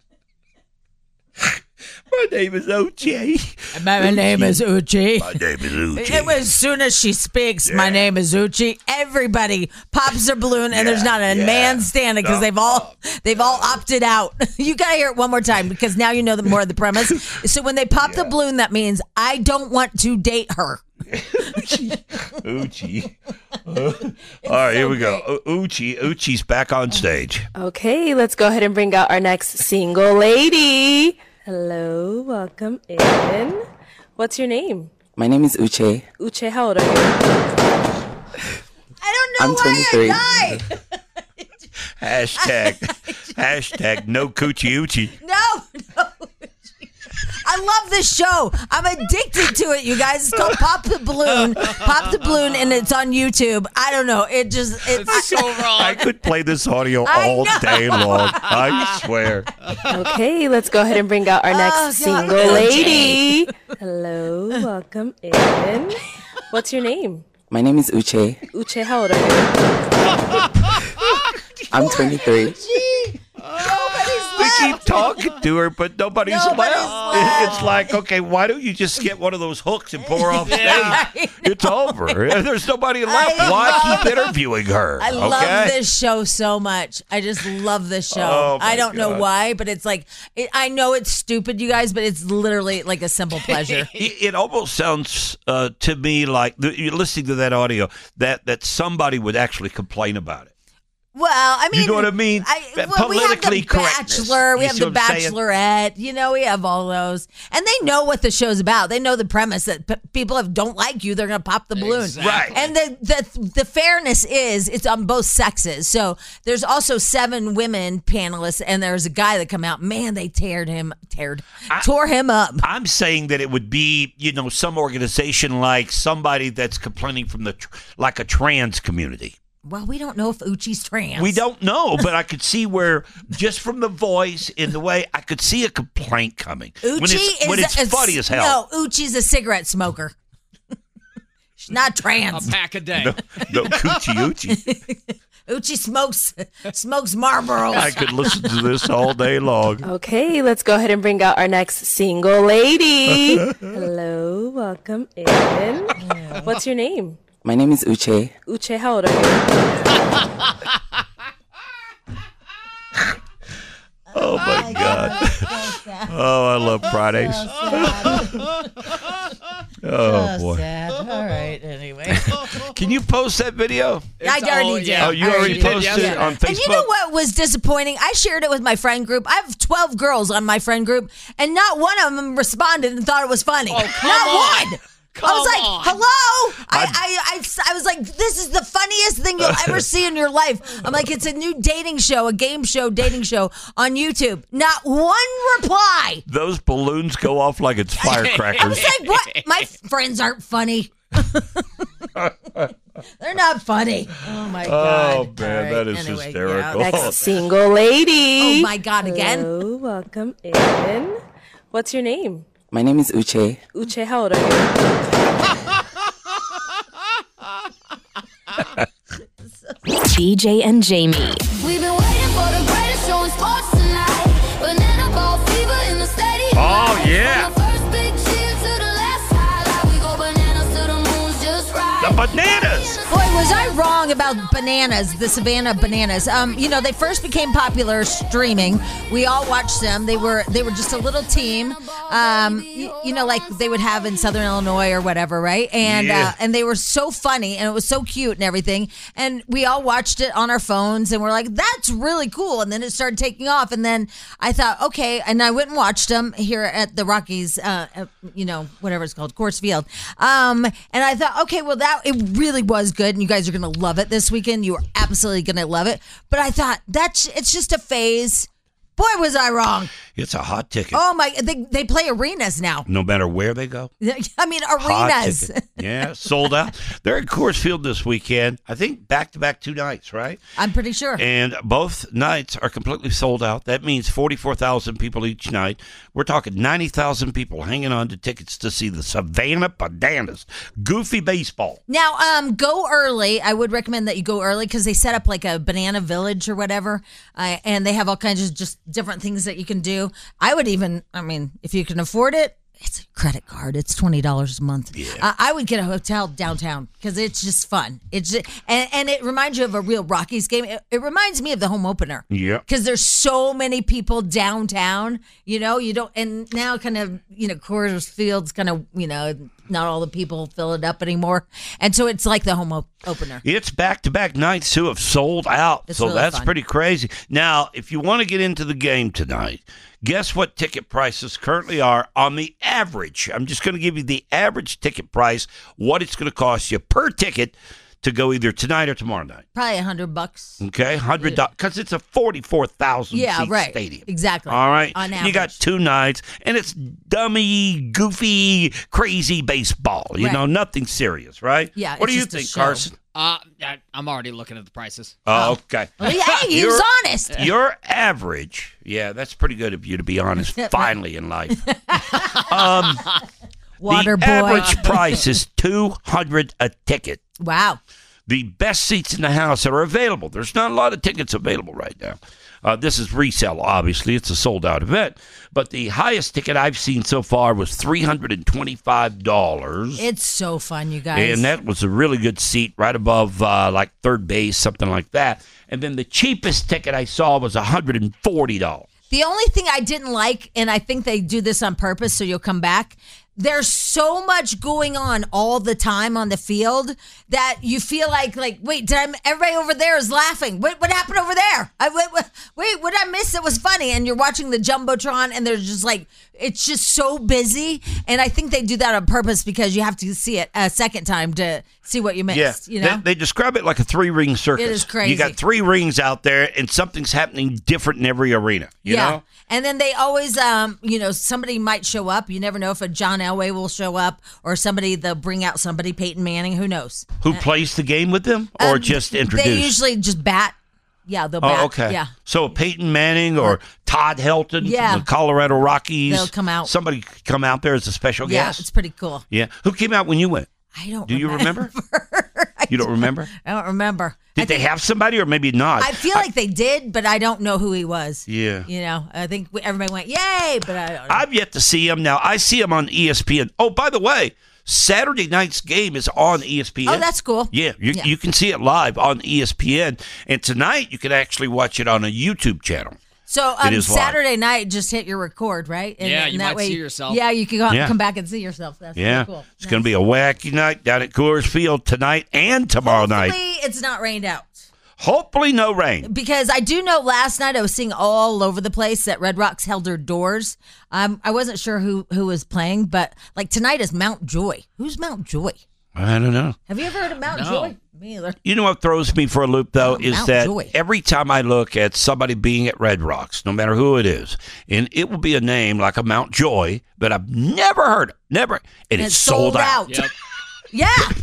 My name is Uche. My name is Uchi. My name is Uche. It was as soon as she speaks, my name is Uchi. Everybody pops their balloon, and there's not a yeah. man standing because they've all they've all opted out. You gotta hear it one more time because now you know the more of the premise. So when they pop the balloon, that means I don't want to date her. Uchi. All right, here we go. U- Uchi. Uchi's back on stage. Okay, let's go ahead and bring out our next single lady. Hello, welcome in. What's your name? My name is Uche. Uche, how old are you? I don't know I'm why twenty-three. I died. Hashtag. hashtag no coochie Uchi. No, no. I love this show. I'm addicted to it, you guys. It's called Pop the Balloon. Pop the Balloon, and it's on YouTube. I don't know. It just it's It's so wrong. I could play this audio I all know. day long. I swear. Okay, let's go ahead and bring out our next God. single lady. Hello, welcome in. What's your name? My name is Uche. Uche, how old are you? I'm twenty-three. We keep talking to her, but nobody's, Nobody's left. left. It's like, okay, why don't you just get one of those hooks and pour her off stage? It's over. There's nobody left. I Why love- keep interviewing her? I love okay? this show so much. I just love this show. Oh, my I don't know God. why, but it's like it, I know it's stupid, you guys, but it's literally like a simple pleasure. It, it almost sounds uh, to me like the, you're listening to that audio that, that somebody would actually complain about it. Well, I mean, You know what I mean? I, That well, we have politically the correctness. Bachelor, we You have see the what I'm saying? Bachelorette. You know, we have all those, and they know what the show's about. They know the premise that p- people if don't like you, they're going to pop the balloon. Exactly. Right. And the, the the fairness is it's on both sexes. So there's also seven women panelists, and there's a guy that come out. Man, they teared him, teared, tore him up. I'm saying that it would be, you know, some organization like somebody that's complaining from the, tr- like a trans community. Well, we don't know if Uchi's trans. We don't know, but I could see where, just from the voice in the way, I could see a complaint coming. Uchi when it's, is when it's a- funny as hell. No, Uchi's a cigarette smoker. She's not A trans. pack a day. No, no coochie Uchi. Uchi smokes smokes Marlboros. I could listen to this all day long. Okay, let's go ahead and bring out our next single lady. Hello, welcome in. What's your name? My name is Uche. Uche, how old are you? Oh, my God. Oh, I love Fridays. Oh, boy. Sad. All right. Anyway. Can you post that video? I It's already all- did. yeah. Oh, you I already did, posted yeah. it on Facebook? And you know what was disappointing? I shared it with my friend group. I have twelve girls on my friend group, and not one of them responded and thought it was funny. Oh, come not on. one. Come I was like, on. hello? I, I, I, I was like, this is the funniest thing you'll ever see in your life. I'm like, it's a new dating show, a game show, dating show on YouTube. Not one reply. Those balloons go off like it's I firecrackers. was like, what? My friends aren't funny. They're not funny. Oh, my God. Oh, All man, right, that is anyway, hysterical. yeah. Next single lady. Oh, my God, again? Hello, welcome in. What's your name? My name is Uche. Uche, how old are you? B J and Jamie. We've been waiting for the greatest show in sports tonight. Banana ball fever in the stadium. Oh, yeah. From the first big cheer to the last highlight. We go bananas till the moon's just right. The bananas. Boy, was I wrong about bananas, the Savannah Bananas? Um, you know, they first became popular streaming. We all watched them. They were they were just a little team, um, you, you know, like they would have in Southern Illinois or whatever, right? And Yeah. uh, and they were so funny, and it was so cute and everything. And we all watched it on our phones, and we're like, that's really cool. And then it started taking off, and then I thought, okay, and I went and watched them here at the Rockies, uh, uh, you know, whatever it's called, Coors Field. Um, and I thought, okay, well, that it really was good, and you guys are going to love it this weekend. You are absolutely going to love it. But I thought, that's it's just a phase. Boy, was I wrong. It's a hot ticket. Oh, my, they, they play arenas now. No matter where they go. I mean, Hot arenas. ticket. Yeah, sold out. They're at Coors Field this weekend. I think back-to-back two nights, right? I'm pretty sure. And both nights are completely sold out. That means forty-four thousand people each night. We're talking ninety thousand people hanging on to tickets to see the Savannah Bananas. Goofy baseball. Now, um, go early. I would recommend that you go early because they set up like a banana village or whatever, uh, and they have all kinds of just different things that you can do. I would even, I mean, if you can afford it, it's a credit card. It's twenty dollars a month. Yeah. Uh, I would get a hotel downtown because it's just fun. It's just, and, and it reminds you of a real Rockies game. It, it reminds me of the home opener. Yeah. Because there's so many people downtown, you know, you don't, and now kind of, you know, Coors Field's kind of, you know, not all the people fill it up anymore. And so it's like the home op- opener. It's back-to-back nights who have sold out. It's so really that's fun. pretty crazy. Now, if you want to get into the game tonight, guess what ticket prices currently are on the average? I'm just going to give you the average ticket price, what it's going to cost you per ticket to go either tonight or tomorrow night. Probably a hundred bucks. Okay, hundred dollars because it's a forty-four thousand Yeah, seat right. stadium. Exactly. All right, On you got average. two nights, and it's dummy, goofy, crazy baseball. You Right. know, nothing serious, right? Yeah, What it's do you just a think, show. Carson? Uh, I, I'm already looking at the prices. Oh, okay. Well, hey, he was Your- honest. Your average, yeah, that's pretty good of you to be honest. Finally in life, um, Water the boy. average price is two hundred a ticket. Wow. The best seats in the house that are available. There's not a lot of tickets available right now. Uh, this is resale, obviously. It's a sold-out event. But the highest ticket I've seen so far was three hundred twenty-five dollars. It's so fun, you guys. And that was a really good seat right above uh, like third base, something like that. And then the cheapest ticket I saw was one hundred forty dollars. The only thing I didn't like, and I think they do this on purpose so you'll come back, there's so much going on all the time on the field that you feel like, like, wait, did I, everybody over there is laughing. What, what happened over there? I, wait, wait, wait, what did I miss that was funny? And you're watching the Jumbotron and there's just like, it's just so busy. And I think they do that on purpose because you have to see it a second time to see what you missed, Yeah, you know? they, they describe it like a three-ring circus. It is crazy. You got three rings out there, and something's happening different in every arena. You yeah. know? And then they always, um, you know, somebody might show up. You never know if a John Elway will show up or somebody, they'll bring out somebody, Peyton Manning, who knows? Who plays the game with them, or Um, just introduced? They usually just bat. Yeah, they'll bat. Oh, okay. Yeah. So Peyton Manning or Todd Helton Yeah. from the Colorado Rockies. They'll come out. Somebody come out there as a special Yeah, guest. it's pretty cool. Yeah. Who came out when you went? I don't Do you remember? You don't remember? I don't remember. Did I they think- have somebody or maybe not? I feel like they did, but I don't know who he was. Yeah. You know, I think we- everybody went, yay, but I don't know. I've yet to see him. Now, I see him on E S P N. Oh, by the way, Saturday night's game is on E S P N. Oh, that's cool. Yeah, you, Yeah. you can see it live on E S P N. And tonight, you can actually watch it on a YouTube channel. So It um, is live. Saturday night, just hit your record, right? And, Yeah, and you that might way, see yourself. Yeah, you can go, Yeah. come back and see yourself. That's Yeah, pretty cool. it's going to be a wacky night down at Coors Field tonight and tomorrow night. Hopefully it's not rained out. Hopefully, no rain. Because I do know last night I was seeing all over the place that Red Rocks held their doors. Um, I wasn't sure who, who was playing, but like tonight is Mount Joy. Who's Mount Joy? I don't know. Have you ever heard of Mount No. Joy? Me either. You know what throws me for a loop, though, Oh, is Mount that Joy. every time I look at somebody being at Red Rocks, no matter who it is, and it will be a name like a Mount Joy, but I've never heard it. Never. And, And it's sold, out. Yep. Yeah.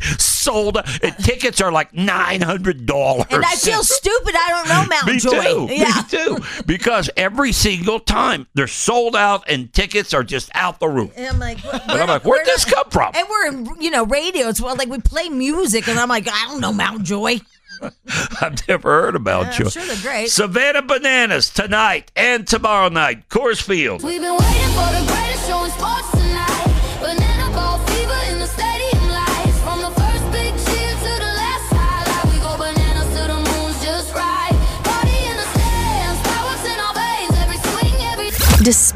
Sold out. And tickets are like nine hundred dollars. And I feel stupid. I don't know Mount Me Joy. too. Yeah. Me too. Because every single time they're sold out and tickets are just out the roof. And I'm like, where, And I'm like, where'd this come from? And we're in, you know, radio. It's well, like we play music, and I'm like, I don't know Mount Joy. I've never heard about I'm you. sure they're great. Savannah Bananas tonight and tomorrow night. Coors Field. We've been waiting for the greatest show in sports tonight. Banana ball fever in the stadium lights. From the first big cheer to the last highlight.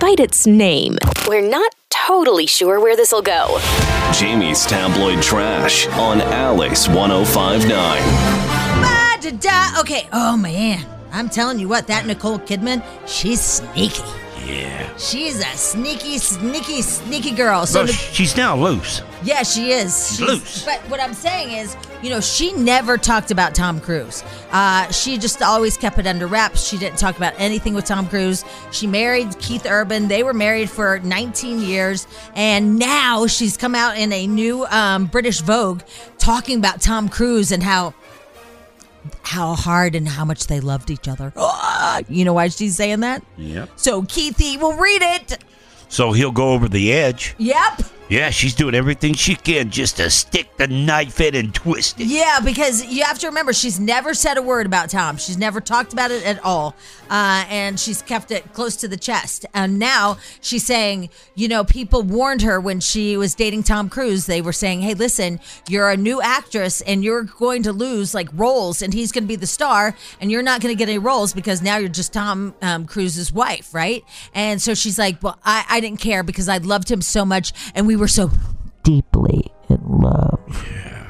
Despite its name, we're not totally sure where this will go. Jamie's Tabloid Trash on Alice ten fifty-nine. Ba-da-da. Okay, oh man. I'm telling you what, that Nicole Kidman, she's sneaky. Yeah. She's a sneaky, sneaky, sneaky girl. So Well, the- she's now loose. Yeah, she is. She's loose. But what I'm saying is, you know, she never talked about Tom Cruise. Uh, she just always kept it under wraps. She didn't talk about anything with Tom Cruise. She married Keith Urban. They were married for nineteen years. And now she's come out in a new um, British Vogue talking about Tom Cruise and how how hard and how much they loved each other. Ah, you know why she's saying that? Yep. So Keithy will read it. So he'll go over the edge. Yep. Yeah, she's doing everything she can just to stick the knife in and twist it. Yeah, because you have to remember, she's never said a word about Tom. She's never talked about it at all. Uh, and she's kept it close to the chest. And now she's saying, you know, people warned her when she was dating Tom Cruise. They were saying, hey, listen, you're a new actress and you're going to lose like roles and he's going to be the star and you're not going to get any roles because now you're just Tom um, Cruise's wife, right? And so she's like, well, I, I didn't care because I loved him so much and we were so deeply in love. Yeah.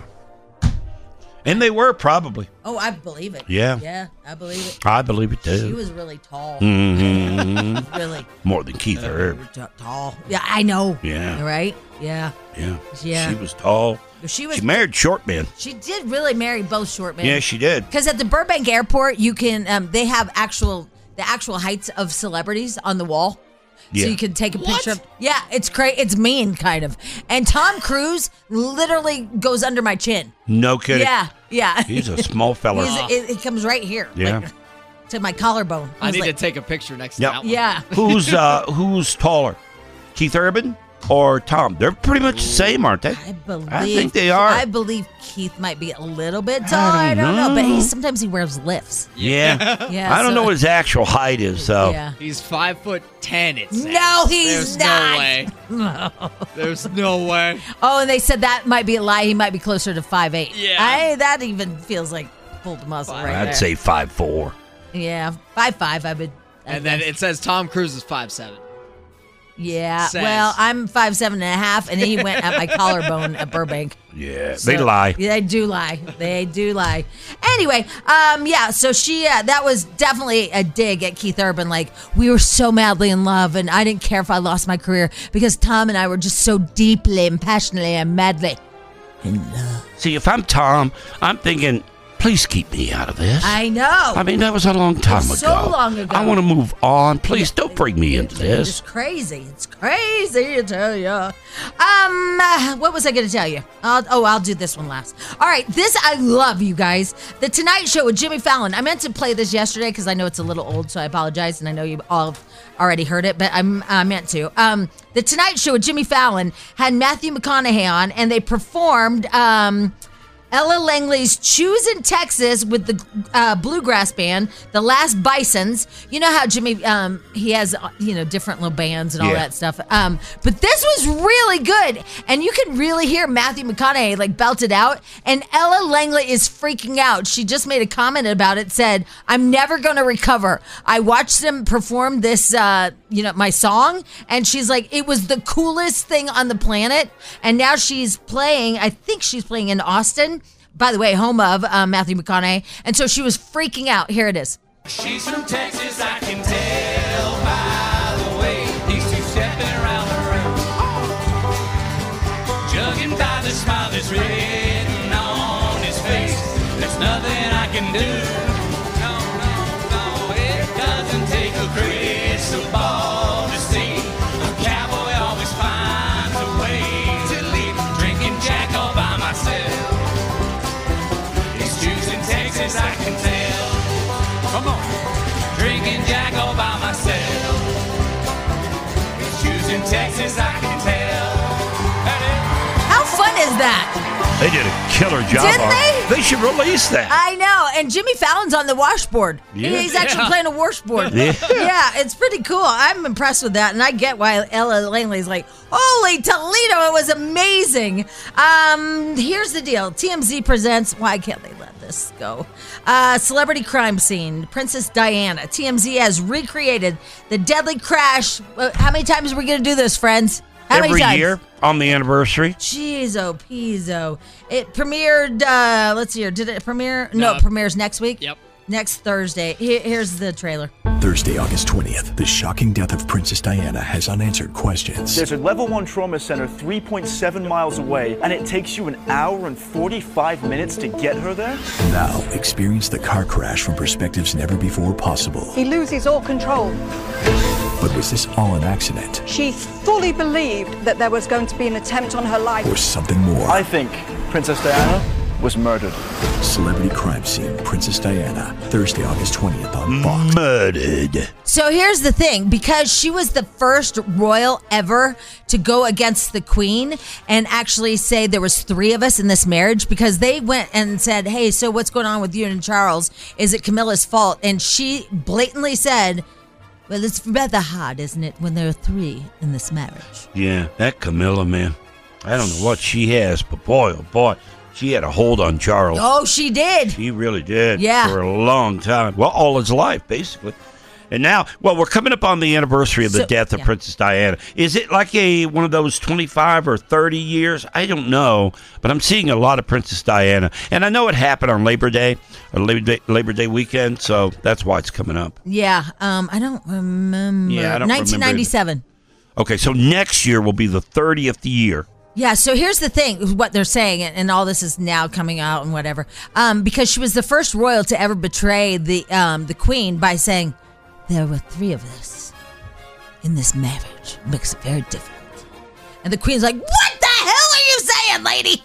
And they were probably. Oh, I believe it. Yeah. Yeah, I believe it. I believe it too. She was really tall. Mm-hmm. Really. More than Keith Urban. T- tall. Yeah, I know. Yeah. Right? Yeah. Yeah. Yeah. She was tall. She was. She married short men. She did really marry both short men. Yeah, she did. Because at the Burbank Airport, you can. Um, they have actual the actual heights of celebrities on the wall. Yeah. So you can take a picture of. Yeah, it's crazy. It's mean, kind of. And Tom Cruise literally goes under my chin. No kidding. Yeah, yeah. He's a small fella. He's, it, it comes right here. Yeah. Like, to my collarbone. I was need like, to take a picture next to Yep. that one. Yeah. Who's uh who's taller? Keith Urban or Tom? They're pretty much the same, aren't they? I believe. I think they are. I believe Keith might be a little bit taller. I don't don't, know. but know. he sometimes he wears lifts. Yeah. Yeah. I don't so- know what his actual height is, though. Yeah. He's five foot ten. It says. No, he's There's not. no way. No. There's no way. Oh, and they said that might be a lie. He might be closer to five eight. Yeah. I, that even feels like pulled muscle right I'd there. say five four. Yeah, five five. I would. I And then guess. it says Tom Cruise is five seven. Yeah. says. Well, I'm five seven and a half, and he went at my collarbone at Burbank. Yeah, So- they lie. Yeah, they do lie. They do lie. Anyway, um, yeah. So she, uh, that was definitely a dig at Keith Urban. Like, we were so madly in love, and I didn't care if I lost my career because Tom and I were just so deeply and passionately and madly in love. See, if I'm Tom, I'm thinking, please keep me out of this. I know. I mean, that was a long time It's ago. so long ago. I want to move on. Please don't bring me into It's this. crazy. It's crazy, I tell you. Um, uh, what was I going to tell you? I'll, oh, I'll do this one last. All right, this I love, you guys. The Tonight Show with Jimmy Fallon. I meant to play this yesterday because I know it's a little old, so I apologize, and I know you all have already heard it, but I'm, I meant to. Um, the Tonight Show with Jimmy Fallon had Matthew McConaughey on, and they performed... Um, Ella Langley's Choosing Texas with the uh, bluegrass band, the Last Bisons. You know how Jimmy, um, he has, uh, you know, different little bands and all Yeah. that stuff. Um, but this was really good. And you can really hear Matthew McConaughey like belt it out. And Ella Langley is freaking out. She just made a comment about it, said, I'm never going to recover. I watched them perform this, uh, you know, my song. And she's like, it was the coolest thing on the planet. And now she's playing, I think she's playing in Austin. By the way, home of uh, Matthew McConaughey. And so she was freaking out. Here it is. She's from Texas, I can tell by the way these two stepping around the room. Jugging by the smile that's written on his face. There's nothing I can do. No, no, no, it doesn't take a crystal ball to see. A cowboy always finds a way to leave. Drinking Jack all by myself. Texas, I can tell. Come on. Drinking Jack all by myself. It's choosing Texas, I can tell. How fun is that? They did a killer job. Didn't on they? it. They should release that. I know. And Jimmy Fallon's on the washboard. Yeah. He's actually Yeah. playing a washboard. Yeah. Yeah, it's pretty cool. I'm impressed with that. And I get why Ella Langley's like, holy Toledo, it was amazing. Um, here's the deal. T M Z presents, why can't they let this go? Uh, celebrity crime scene. Princess Diana. T M Z has recreated the deadly crash. Uh, How many times are we going to do this, friends? How Every many times? year on the anniversary. Jeez, oh, Pizzo. It premiered, uh, let's see here. Did it premiere? No, No. it premieres next week. Yep. Next Thursday. Here, here's the trailer. Thursday, August twentieth, the shocking death of Princess Diana has unanswered questions. There's a level one trauma center three point seven miles away, and it takes you an hour and forty-five minutes to get her there? Now, experience the car crash from perspectives never before possible. He loses all control. But was this all an accident She fully believed that there was going to be an attempt on her life. or something more? I think Princess Diana was murdered. Celebrity crime scene, Princess Diana, Thursday, August twentieth on Fox. Murdered. So here's the thing. Because she was the first royal ever to go against the queen and actually say there was three of us in this marriage, because they went and said, hey, so what's going on with you and Charles? Is it Camilla's fault? And she blatantly said, well, it's rather hard, isn't it, when there are three in this marriage? Yeah, that Camilla, man. I don't know what she has, but boy, oh boy, she had a hold on Charles. Oh, she did. She really did. Yeah. For a long time. Well, all his life, basically. And now, well, we're coming up on the anniversary of the So- death of yeah. Princess Diana. Is it like a one of those twenty-five or thirty years? I don't know, but I'm seeing a lot of Princess Diana. And I know it happened on Labor Day, or Labor Day, Labor Day weekend, so that's why it's coming up. Yeah, um, I don't remember. Yeah, I don't remember either. nineteen ninety-seven. Okay, so next year will be the thirtieth year. Yeah, so here's the thing, what they're saying, and and all this is now coming out and whatever, um, because she was the first royal to ever betray the um, the queen by saying, there were three of us in this marriage. It makes it very difficult. And the queen's like, what the hell are you saying, lady?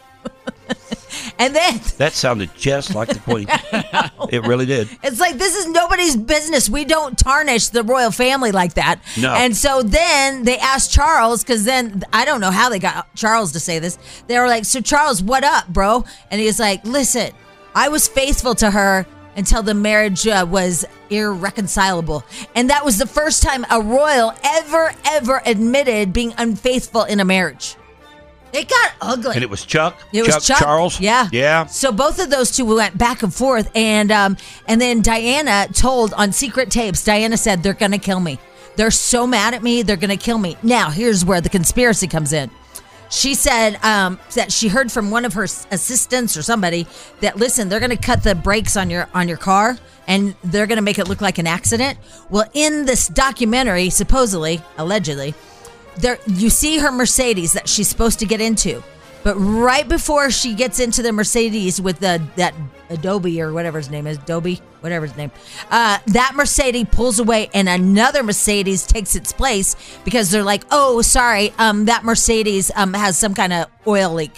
And then That sounded just like the Queen. It really did. it's like, this is nobody's business. We don't tarnish the royal family like that. No. And so then they asked Charles, because then I don't know how they got Charles to say this. They were like, so Charles, what up, bro? And he was like, listen, I was faithful to her until the marriage uh, was irreconcilable. And that was the first time a royal ever, ever admitted being unfaithful in a marriage. It got ugly. And it was Chuck? It was Chuck. Charles? Yeah. Yeah. So both of those two went back and forth. And um, and then Diana told on secret tapes, Diana said, they're going to kill me. They're so mad at me, they're going to kill me. Now, here's where the conspiracy comes in. She said um, that she heard from one of her assistants or somebody that, listen, they're going to cut the brakes on your on your car and they're going to make it look like an accident. Well, in this documentary, supposedly, allegedly, there you see her Mercedes that she's supposed to get into. But right before she gets into the Mercedes with the that Adobe or whatever his name is, Adobe, whatever his name, uh, that Mercedes pulls away and another Mercedes takes its place because they're like, oh, sorry, um, that Mercedes um, has some kind of oil leak.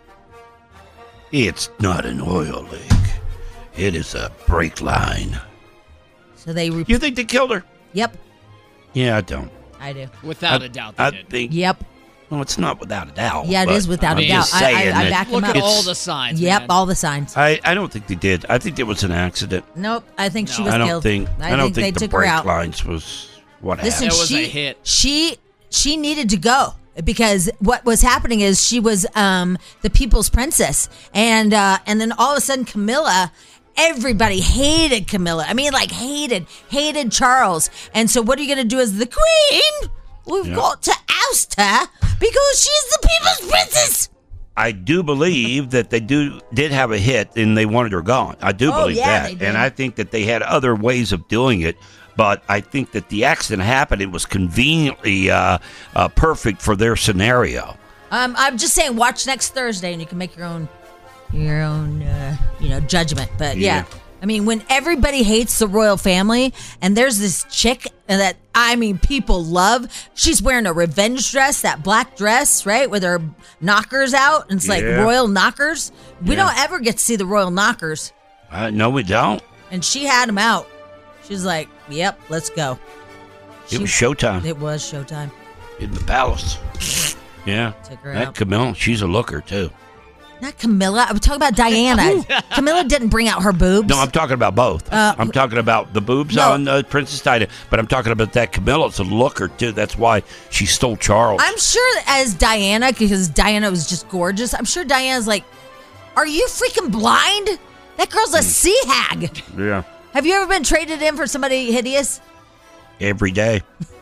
It's not an oil leak. It is a brake line. So they. Re- You think they killed her? Yep, Yeah, I don't. I do. Without I, a doubt, they I did. think. Yep. Well, it's not without a doubt. Yeah, it but is without I'm a doubt. just I, saying I, I that back him Look up. at all it's- the signs. Yep, man. all the signs. I, I don't think they did. I think it was an accident. Nope, I think she No. was I don't killed. think. I, don't think, they the took her brake out. lines was what Listen, happened. It was she, a hit. She she needed to go because what was happening is she was um, the people's princess, and uh, and then all of a sudden Camilla. Everybody hated Camilla. I mean, like hated, hated Charles. And so, what are you going to do as the queen? We've Yeah. got to oust her because she's the people's princess. I do believe that they do did have a hit and they wanted her gone. I do Oh, believe yeah, that. they did. And I think that they had other ways of doing it. But I think that the accident happened. It was conveniently uh, uh, perfect for their scenario. Um, I'm just saying, watch next Thursday, and you can make your own, your own, uh, you know, judgment. But yeah. Yeah. I mean, when everybody hates the royal family, and there's this chick that I mean, people love. She's wearing a revenge dress, that black dress, right, with her knockers out, and it's like Yeah. royal knockers. We Yeah. don't ever get to see the royal knockers, Uh, no, we don't. and she had them out. She's like, "Yep, let's go." It was showtime It was showtime. in the palace. Yeah. Took her That out. Camille, she's a looker, too. Not Camilla. I'm talking about Diana. Camilla didn't bring out her boobs. No, I'm talking about both. Uh, I'm talking about the boobs no. on uh, Princess Diana, but I'm talking about that Camilla's a looker, too. That's why she stole Charles. I'm sure as Diana, because Diana was just gorgeous, I'm sure Diana's like, are you freaking blind? That girl's a sea hag. Yeah. Have you ever been traded in for somebody hideous? Every day.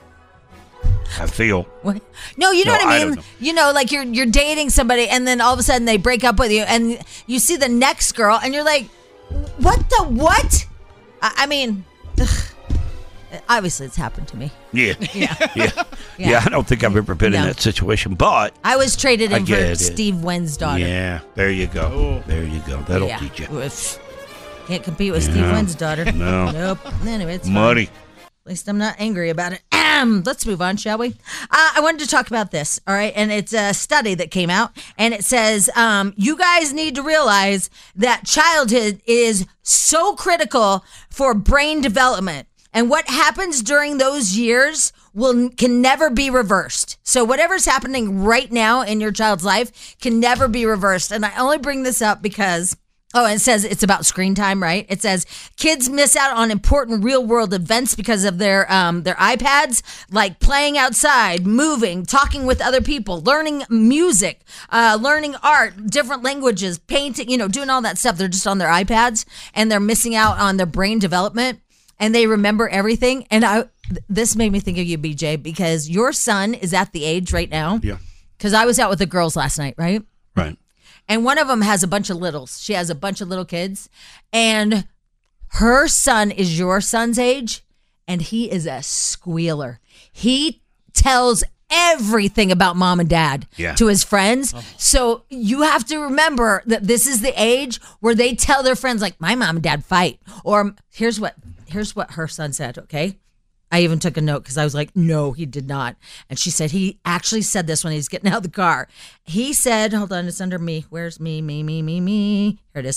I feel. What? No, you know No, what I I mean? don't know. You know, like you're you're dating somebody and then all of a sudden they break up with you and you see the next girl and you're like, what the what? I, I mean, ugh. Obviously it's happened to me. Yeah. Yeah. yeah. yeah. Yeah. I don't think I've ever been in No. that situation, but. I was traded I in get for it. Steve Wynn's daughter. Yeah. There you go. There you go. That'll Yeah. teach you. Oof. Can't compete with Yeah. Steve Wynn's daughter. No. Nope. Anyway, it's fine. Money. At least I'm not angry about it. Let's move on, shall we? Uh, I wanted to talk about this, all right? And it's a study that came out, and it says um, you guys need to realize that childhood is so critical for brain development. And what happens during those years will can never be reversed. So whatever's happening right now in your child's life can never be reversed. And I only bring this up because... Oh, and it says it's about screen time, right? It says kids miss out on important real world events because of their um, their iPads, like playing outside, moving, talking with other people, learning music, uh, learning art, different languages, painting, you know, doing all that stuff. They're just on their iPads and they're missing out on their brain development and they remember everything. And I, this made me think of you, B J, because your son is at the age right now. Yeah. Because I was out with the girls last night, right? Right. And one of them has a bunch of littles. She has a bunch of little kids. And her son is your son's age. And he is a squealer. He tells everything about mom and dad Yeah. to his friends. So you have to remember that this is the age where they tell their friends, like, my mom and dad fight. Or here's what here's what her son said, okay? I even took a note because I was like, no, he did not. And she said, he actually said this when he was getting out of the car. He said, hold on, it's under me. Where's me, me, me, me, me? Here it is.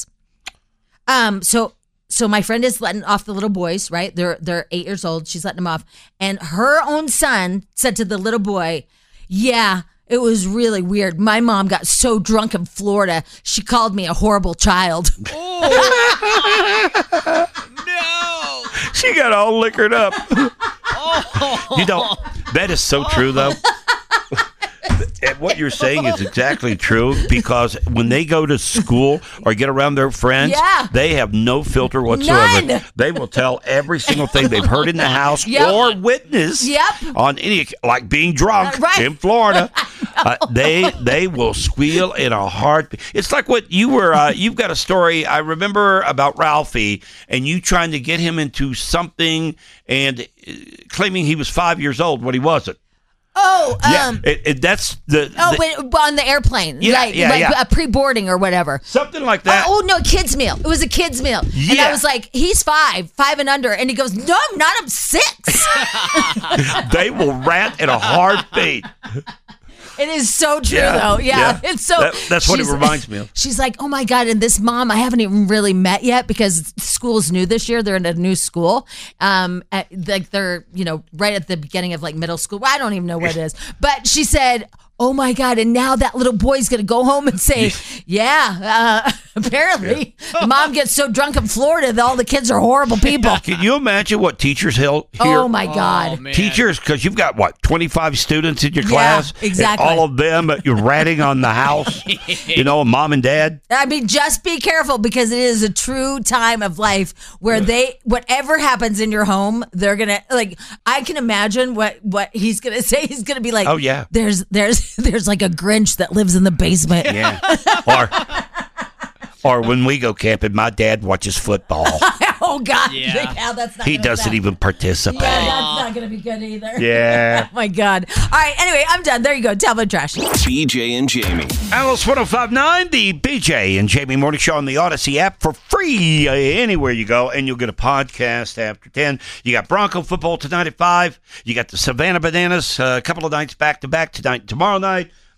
Um, so so my friend is letting off the little boys, right? They're they're eight years old. She's letting them off. And her own son said to the little boy, yeah, it was really weird. My mom got so drunk in Florida, she called me a horrible child. No. She got all liquored up. You know, that is so true, though. And what you're saying is exactly true because when they go to school or get around their friends, Yeah. they have no filter whatsoever. None. They will tell every single thing they've heard in the house Yep. or witnessed Yep. on any, like being drunk Uh, right. in Florida. Uh, they they will squeal in a heartbeat. It's like what you were. Uh, you've got a story I remember about Ralphie and you trying to get him into something and uh, claiming he was five years old when he wasn't. Oh, Yeah, um, it, it, that's the, oh, the- when, on the airplane, Yeah, like, yeah, like yeah. a pre-boarding or whatever. something like that. Oh, oh, no, kids meal. It was a kids meal, and I Yeah. was like, he's five, five and under, and he goes, no, I'm not. I'm six. They will rant in a heartbeat. It is so true, Yeah, though. Yeah, yeah. it's so. That- that's what it she's- reminds me of. She's like, oh my god, and this mom I haven't even really met yet because school's new this year. They're in a new school, um, at, like they're you know right at the beginning of like middle school. I don't even know what it is, but she said, oh my god, and now that little boy's gonna go home and say, yeah, uh, apparently mom gets so drunk in Florida that all the kids are horrible people. Can you imagine what teachers held here? Oh my god. man. Teachers, because you've got what twenty-five students in your Yeah, class, exactly. And all of them, uh, you're ratting on the house. You know, mom and dad. I mean, just be careful because it is a true time of life where they, whatever happens in your home, they're gonna like. I can imagine what what he's gonna say. He's gonna be like, Oh, yeah. there's there's there's like a Grinch that lives in the basement. Yeah. or, or when we go camping, my dad watches football. Oh God, Yeah. yeah, that's not. He gonna doesn't sound- even participate. Yeah, that's not gonna be good either. Yeah. Oh my God. All right. Anyway, I'm done. There you go. Tablet trash. B J and Jamie. Alice one oh five point nine, the B J and Jamie Morning Show on the Odyssey app for free uh, anywhere you go, and you'll get a podcast after ten. You got Bronco football tonight at five. You got the Savannah Bananas uh, a couple of nights back to back tonight and tomorrow night.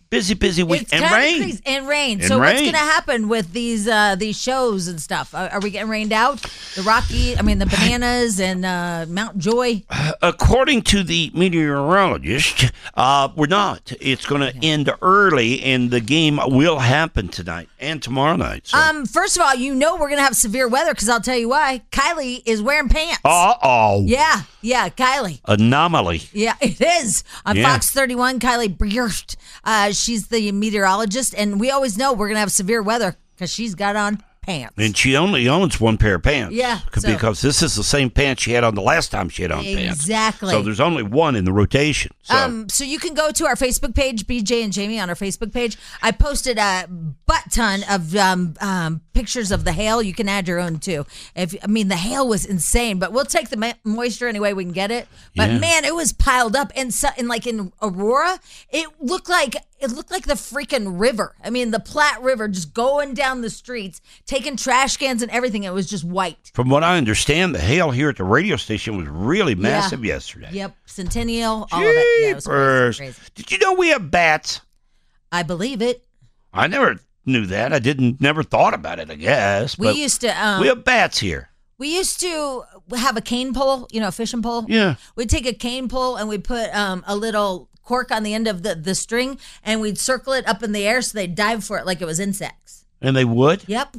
busy, busy week. It's and kinda rain. crazy. And rain. And so what's rain. going to happen with these uh, these shows and stuff? Are, are we getting rained out? The Rocky, I mean, the Bananas and uh, Mount Joy? According to the meteorologist, uh, we're not. It's going to end early, and the game will happen tonight and tomorrow night. So. Um, first of all, you know we're going to have severe weather because I'll tell you why. Kylie is wearing pants. Uh-oh. Yeah, yeah, Kylie. Anomaly. Yeah, it is. On Yeah. Fox thirty-one, Kylie Bierst, uh, she's the meteorologist, and we always know we're going to have severe weather because she's got on pants. And she only owns one pair of pants. Yeah, C- so- Because this is the same pants she had on the last time she had on pants. Exactly. So there's only one in the rotation. So. Um, so you can go to our Facebook page, B J and Jamie on our Facebook page. I posted a butt ton of um, um, pictures of the hail. You can add your own too. If I mean, the hail was insane, but we'll take the ma- moisture any way we can get it. But Yeah. man, it was piled up, and so, and like in Aurora, it looked like it looked like the freaking river. I mean, the Platte River just going down the streets, taking trash cans and everything. It was just white. From what I understand, the hail here at the radio station was really massive Yeah. yesterday. Yep, Centennial, all of it. Yeah, it was Jeepers. crazy, crazy. Did you know we have bats? I believe it. I never knew that. I didn't, never thought about it, I guess. We but used to. Um, we have bats here. We used to have a cane pole, you know, a fishing pole. Yeah. We'd take a cane pole and we'd put um, a little cork on the end of the, the string and we'd circle it up in the air so they'd dive for it like it was insects. And they would? Yep.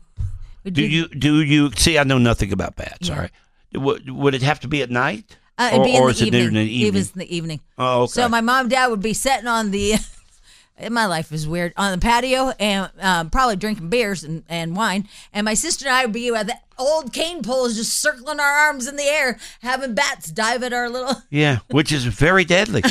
We'd Do do- you, do you, see, I know nothing about bats, Yeah. all right. Would, would it have to be at night? Uh, it'd or be in or the is it evening. in the evening? It was in the evening. Oh, okay. So my mom and dad would be sitting on the, my life is weird, on the patio and um, probably drinking beers and, and wine. And my sister and I would be with the old cane poles just circling our arms in the air, having bats dive at our little. Yeah, which is very deadly.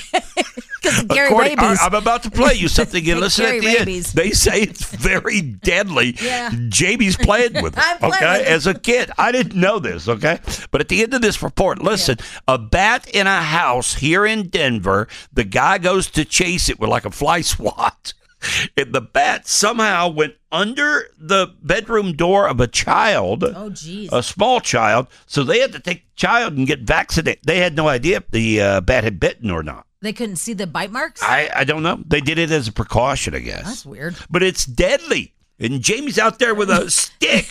Because Gary According- rabies. I- I'm about to play you something. You listen Gary at the rabies. end. They say it's very deadly. Yeah. Jamie's playing with it. I'm playing okay, with it. as a kid, I didn't know this. Okay, but at the end of this report, listen: a bat in a house here in Denver. The guy goes to chase it with like a fly swat, and the bat somehow went under the bedroom door of a child. Oh, geez. A small child. So they had to take the child and get vaccinated. They had no idea if the uh, bat had bitten or not. They couldn't see the bite marks? I, I don't know. They did it as a precaution, I guess. That's weird. But it's deadly. And Jamie's out there with a stick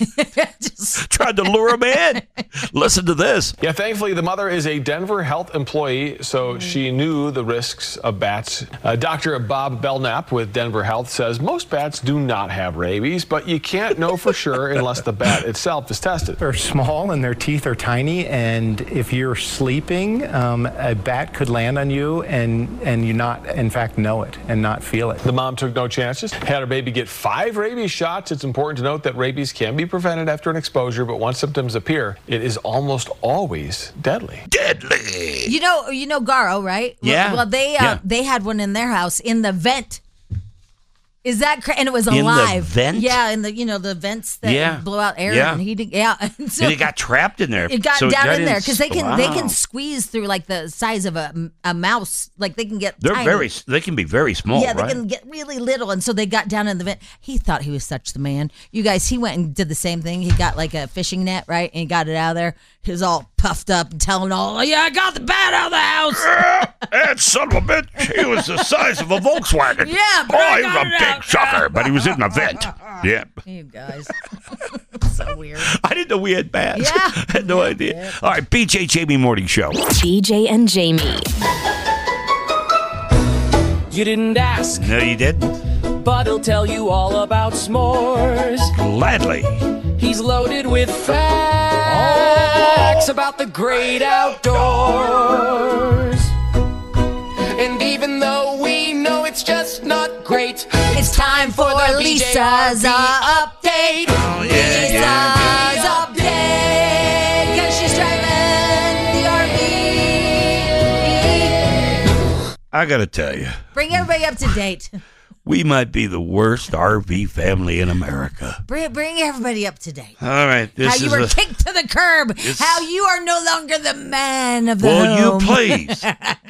trying to lure him in. Listen to this. Yeah, thankfully, the mother is a Denver health employee, so she knew the risks of bats. Uh, Doctor Bob Belknap with Denver Health says most bats do not have rabies, but you can't know for sure unless the bat itself is tested. They're small and their teeth are tiny, and if you're sleeping, um, a bat could land on you and, and you not, in fact, know it and not feel it. The mom took no chances, had her baby get five rabies shots. It's important to note that rabies can be prevented after an exposure, but once symptoms appear, it is almost always deadly. Deadly. You know, you know Garo, right? Yeah. Well, well, they uh, Yeah. they had one in their house in the vent. Is that cra- and it was In the alive? vent? Yeah, in the you know the vents that Yeah. blow out air Yeah. and heating. Yeah, and so And it got trapped in there. it got So down got in there because they can they Wow. can squeeze through like the size of a, a mouse. Like they can get They're tiny. very, they can be very small, yeah, they right? can get really little, and so they got down in the vent. He thought he was such the man. You guys, he went and did the same thing. He got like a fishing net, right, and he got it out of there. He was all puffed up and telling all, "Oh, yeah, I got the bat out of the house." That son of a bitch, he was the size of a Volkswagen. Yeah, but oh, I he was got a it big out. sucker, but he was in the vent. Yeah. You guys, so weird. I didn't know we had bats. Yeah. I had no idea. All right, B J Jamie Morning Show. B J and Jamie. You didn't ask, No, you didn't? but he'll tell you all about s'mores. Gladly. He's loaded with facts about the great outdoors. And even though we know it's just not great, It's time for the Lisa's uh, update. Oh, Lisa's update. Because she's driving the R V. I got to tell you, Bring everybody up to date. we might be the worst R V family in America. Bring, bring everybody up to date. All right. This How you is were a, kicked to the curb. It's- How you are no longer the man of the Will you home. please?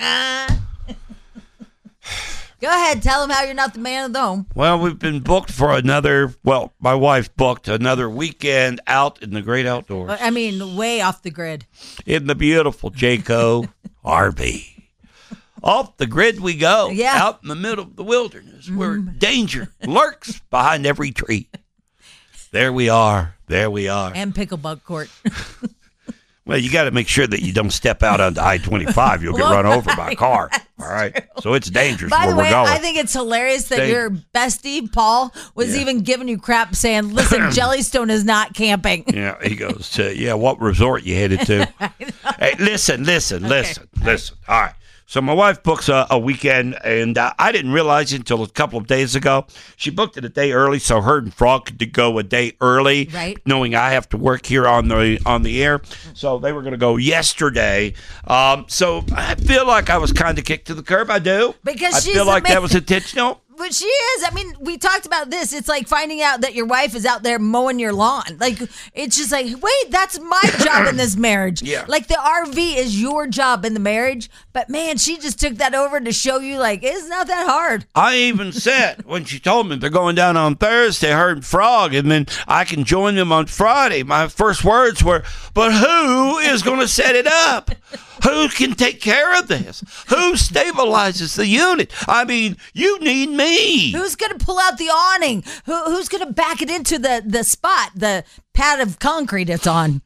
Go ahead. Tell them how you're not the man of the home. Well, we've been booked for another, well, my wife booked another weekend out in the great outdoors. I mean, way off the grid. In the beautiful Jayco R V. Off the grid we go. Yeah. Out in the middle of the wilderness where danger lurks behind every tree. There we are. There we are. And picklebug court. Well, you got to make sure that you don't step out onto I twenty-five. You'll get Well, run over by a right, car. All right? So it's dangerous By where the we're way, going. I think it's hilarious that Dang. your bestie, Paul, was Yeah. even giving you crap saying, listen, Jellystone is not camping. Yeah, he goes to, yeah, what resort you headed to? Hey, listen, listen, listen, listen. All right. So my wife books a, a weekend, and uh, I didn't realize it until a couple of days ago. She booked it a day early, so her and Frog could go a day early, Right. knowing I have to work here on the on the air. So they were going to go yesterday. Um, so I feel like I was kind of kicked to the curb. I do. Because I she's feel like ama- that was intentional. But she is. I mean, we talked about this. It's like finding out that your wife is out there mowing your lawn. Like, it's just like, wait, that's my job in this marriage. Yeah. Like, the R V is your job in the marriage. But, man, she just took that over to show you, like, it's not that hard. I even said when she told me they're going down on Thursday, her and Frog, and then I can join them on Friday. My first words were, but who is going to set it up? Who can take care of this? Who stabilizes the unit? I mean, you need me. Who's going to pull out the awning? Who, who's going to back it into the, the spot, the pad of concrete it's on?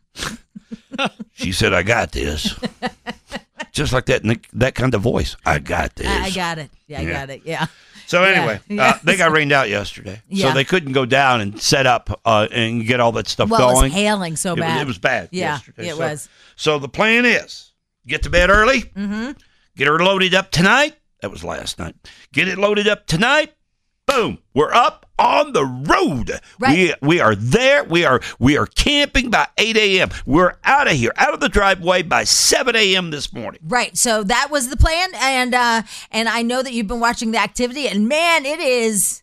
She said, I got this. Just like that, that kind of voice. I got this. I, I got it. Yeah, I Yeah. got it. Yeah. So anyway, Yeah. Uh, they got rained out yesterday, Yeah. so they couldn't go down and set up uh, and get all that stuff Well, it going. was hailing so It was- bad. It was bad. Yeah, yesterday. it So- was. So the plan is get to bed early, Mm-hmm. get her loaded up tonight. That was last night. Get it loaded up tonight. Boom, we're up on the road. Right. We we are there. We are we are camping by eight a.m. We're out of here, out of the driveway by seven a.m. this morning. Right. So that was the plan, and uh, and I know that you've been watching the activity, and man, it is.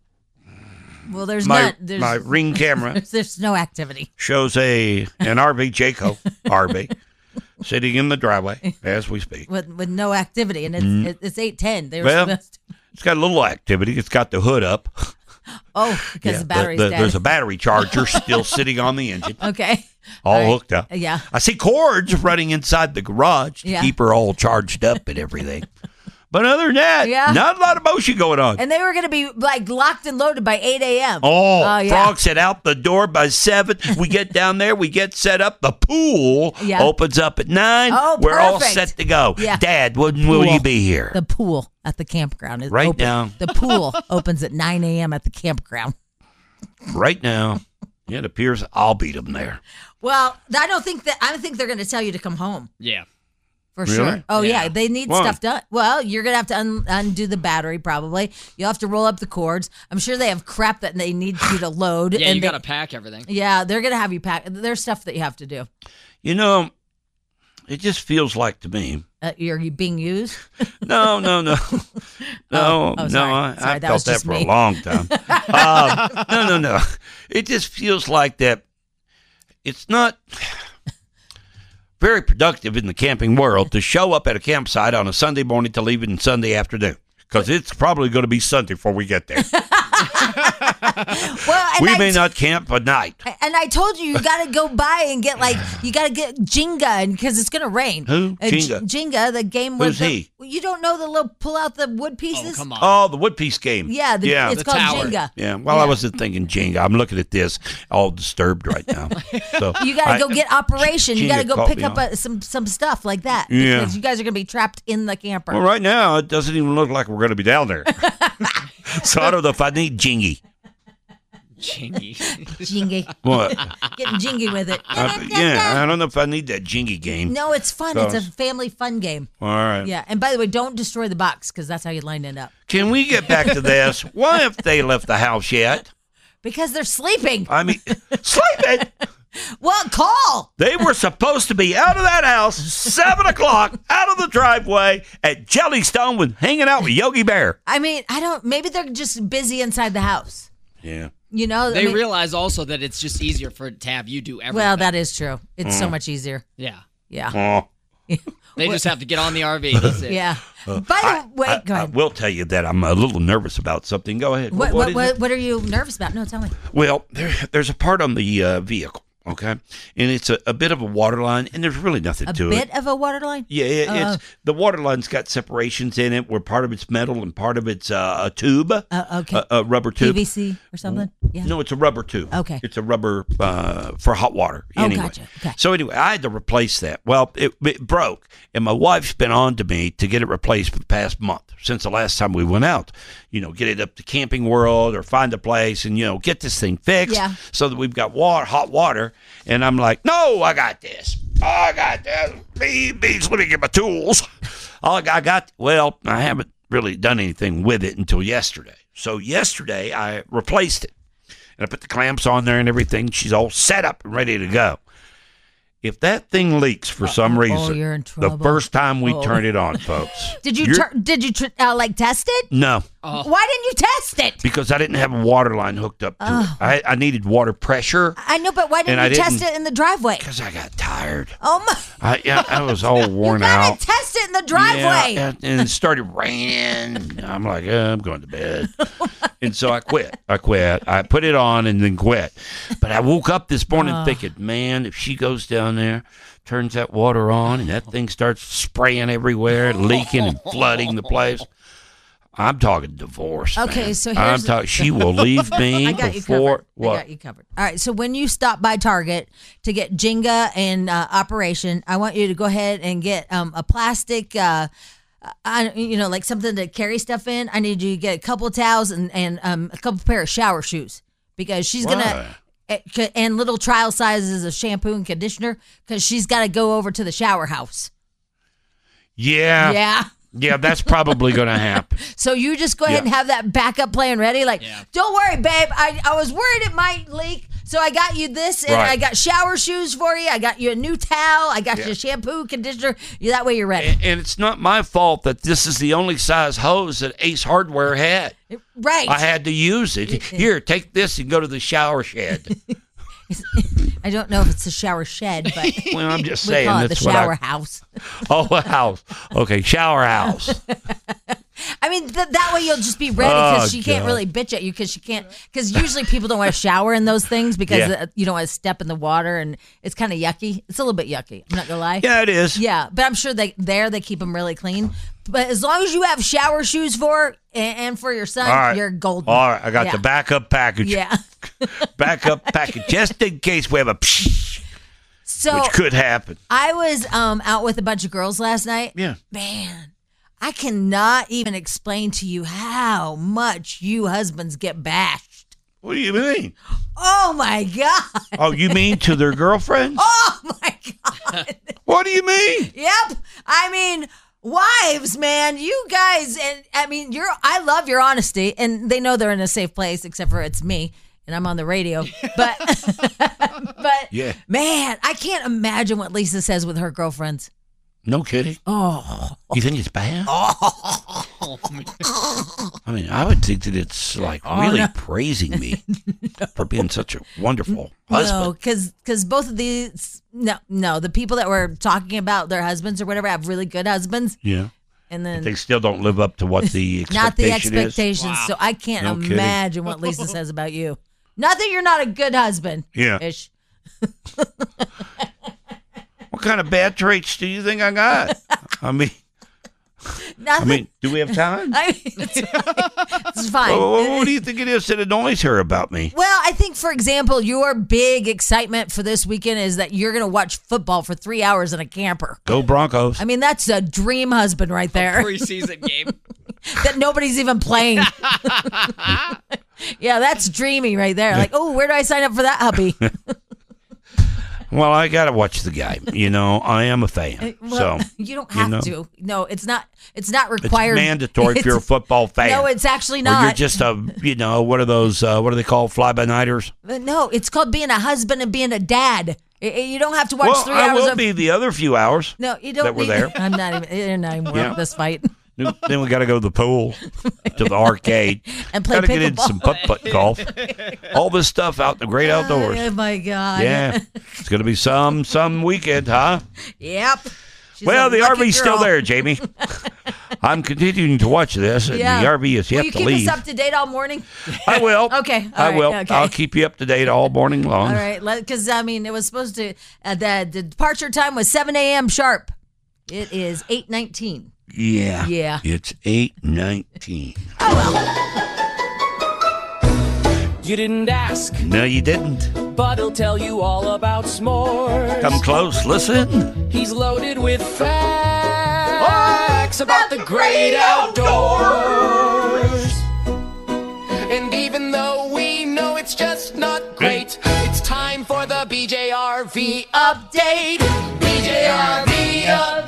Well, there's My not. There's, my ring camera there's, there's no activity. shows a an R V Jayco R V sitting in the driveway as we speak. With with no activity, and it's Mm. it- it's eight ten. They were Well, supposed to, it's got a little activity. It's got the hood up. oh because Yeah, the battery's the- dead. There's a battery charger still sitting on the engine, Okay. all right. hooked up. Yeah. I see cords running inside the garage to Yeah. keep her all charged up and everything. But other than that, Yeah. not a lot of motion going on. And they were going to be like locked and loaded by eight a.m. Oh, yeah. Frog said out the door by seven. We get down there, we get set up. The pool Yeah. opens up at nine. Oh, We're all perfect. set to go. Yeah. Dad, when will Pool. you be here? The pool at the campground is Right open. now. The pool opens at nine a.m. at the campground. Right now. It appears I'll beat them there. Well, I don't think that. I don't think they're going to tell you to come home. Yeah. For Really? sure. Oh, yeah. Yeah. They need Why? stuff done. Well, you're going to have to un- undo the battery probably. You'll have to roll up the cords. I'm sure they have crap that they need you to load. Yeah, and you they- got to pack everything. Yeah, they're going to have you pack. There's stuff that you have to do. You know, it just feels like to me. Uh, you're you being used? No, no, no. No, Oh, oh, no, sorry. I, Sorry, I've that felt was that just for me. a long time. um, no, no, no. It just feels like that it's not very productive in the camping world to show up at a campsite on a Sunday morning to leave on Sunday afternoon. Because it's probably going to be Sunday before we get there. Well, and we I may t- not camp a night. And I told you, you got to go by and get like, you got to get Jenga because it's going to rain. Who? Uh, J- Jenga? Jenga, the game where Who's the, he? You don't know the little pull out the wood pieces? Come on. Oh, the wood piece game. Yeah, the, yeah. it's The called tower. Jenga. Yeah, well, I wasn't thinking Jenga. I'm looking at this, all disturbed right now. So You got to I- go get operation. You Jenga got to go caught pick me up off. a, some some stuff like that. Yeah. Because you guys are going to be trapped in the camper. Well, right now, it doesn't even look like we're going to be down there. So I don't know if I need Jingy. Chingy. Jingy. What? Getting jingy with it. I, yeah, I don't know if I need that Jingy game. No, it's fun. So- It's a family fun game. All right. Yeah. And by the way, don't destroy the box because that's how you line it up. Can we get back to this? Why have they left the house yet? Because they're sleeping. I mean, sleeping? Well, call. They were supposed to be out of that house seven o'clock, out of the driveway at Jellystone with hanging out with Yogi Bear. I mean, I don't. Maybe they're just busy inside the house. Yeah. You know, They I mean, realize also that it's just easier for to have you do everything. well, that is true. It's so Mm. much easier. Yeah. Yeah. Oh. They just have to get on the R V. That's it. Yeah. Uh, By the way, I, go I ahead. will tell you that I'm a little nervous about something. Go ahead. What what what is what, it? what are you nervous about? No, tell me. Well, there, there's a part on the uh, vehicle Okay, and it's a, a bit of a water line, and there's really nothing A to bit it. of a water line? Yeah, it, Uh, it's the water line's got separations in it where part of it's metal and part of it's uh, a tube, Uh, okay. a, a rubber tube. P V C or something? Yeah. No, it's a rubber tube. Okay. It's a rubber uh, for hot water. Oh, Anyway. gotcha. Okay. So anyway, I had to replace that. Well, it, it broke, and my wife's been on to me to get it replaced for the past month, since the last time we went out. You know, get it up to Camping World or find a place and, you know, get this thing fixed Yeah. so that we've got water, hot water. And I'm like, no, I got this. I got this. Me, me, let me get my tools. All I got, well, I haven't really done anything with it until yesterday. So yesterday I replaced it. And I put the clamps on there and everything. She's all set up and ready to go. If that thing leaks for some oh, reason, you're in the trouble. first time we Oh. turn it on, folks. Did you you're- tur- did you tr- uh, like test it? No, Why didn't you test it? because I didn't have a water line hooked up to Oh. it. I, I needed water pressure I know, but why didn't And I you test didn't- it in the driveway? because I got tired. Oh my! I, yeah, I was all worn You gotta out. test it in the driveway. Yeah, and, and it started raining. I'm like, uh, I'm going to bed. And so I quit. I quit. I put it on and then quit. But I woke up this morning Uh. thinking, man, if she goes down there, turns that water on, and that thing starts spraying everywhere, leaking and flooding the place, I'm talking divorce. Okay, man. so I'm here's talking. She will leave me I got you before covered. what? I got you covered. All right. So when you stop by Target to get Jenga in uh, operation, I want you to go ahead and get um, a plastic, uh, I, you know, like something to carry stuff in. I need you to get a couple of towels and and um, a couple pair of shower shoes because she's gonna. eh, And little trial sizes of shampoo and conditioner because she's got to go over to the shower house. Yeah. Yeah. Yeah, that's probably going to happen. So you just go ahead Yeah. and have that backup plan ready. Like, don't worry, babe. I, I was worried it might leak. So I got you this, and Right. I got shower shoes for you. I got you a new towel. I got Yeah. you shampoo, conditioner. You That way you're ready. And, and it's not my fault that this is the only size hose that Ace Hardware had. Right. I had to use it. Here, take this and go to the shower shed. I don't know if it's a shower shed, but Well, I'm just we saying. call it the that's what I- shower house. Oh, a house. Okay, shower house. I mean, th- that way you'll just be ready because Oh, she can't God. really bitch at you because she can't. Because usually people don't want to shower in those things because Yeah. uh, you don't want to step in the water and it's kind of yucky. It's a little bit yucky. I'm not gonna lie. Yeah, it is. Yeah, but I'm sure they there they keep them really clean. But as long as you have shower shoes for her and, and for your son, All right. you're golden. All right, I got Yeah. the backup package. Yeah. Backup package just in case we have a psh, So which could happen. I was um, out with a bunch of girls last night. Yeah. Man, I cannot even explain to you how much you husbands get bashed. What do you mean? Oh my God. Oh, you mean to their girlfriends? Oh my God. What do you mean? Yep. I mean, wives, man, you guys, and I mean, you're. I love your honesty, and they know they're in a safe place, except for it's me, and I'm on the radio. But, but, Yeah. man, I can't imagine what Lisa says with her girlfriends. No kidding. Oh, You think it's bad? I mean, I would think that it's like Oh, really no. praising me for being such a wonderful husband. no, because because both of these, no, no, the people that were talking about their husbands or whatever have really good husbands, Yeah. and then They still don't live up to what the expectation not the is. expectations. So I can't No kidding. imagine what Lisa says about you. Not that you're not a good husband. Yeah. Ish. What kind of bad traits do you think I got? I mean, I Nothing. mean, do we have time? I mean, it's fine. It's fine. What, what- what do you think it is that annoys her about me? Well, I think, for example, your big excitement for this weekend is that you're going to watch football for three hours in a camper. Go Broncos. I mean, that's a dream husband right there. Preseason game. That nobody's even playing. Yeah, that's dreamy right there. Like, oh, where do I sign up for that, hubby? Well, I got to watch the game. You know, I am a fan. Well, so you don't have know, to. No, it's not. It's not It's required. mandatory if you're a It's- football fan. No, it's actually Or not. you're just a, you know, what are those, uh, what are they called, fly-by-nighters? But no, it's called being a husband and being a dad. I- I- You don't have to watch Well, three I hours will of. be the other few hours No, you don't. that were need- there. I'm not even. You're not even worth Yeah. this fight. Then we got to go to the pool, to the arcade. And play Got to get into pickleball. some putt-putt golf. All this stuff out in the great outdoors. Oh my God. Yeah. It's going to be some some weekend, huh? Yep. She's Well, a the lucky R V's still girl. there, Jamie. I'm continuing to watch this, and Yeah. the R V is Will yet you to keep leave. us up to date all morning? I will. Okay. I all right, will. Okay. I'll keep you up to date all morning long. All right. Because, I mean, it was supposed to, uh, the, the departure time was seven a.m. sharp. It is eight nineteen. Yeah. Yeah. It's eight nineteen. You didn't ask, No, you didn't. but he'll tell you all about s'mores. Come close. Listen. He's loaded with facts about the great outdoors. And even though we know it's just not great, it's time for the B J R V update. B J R V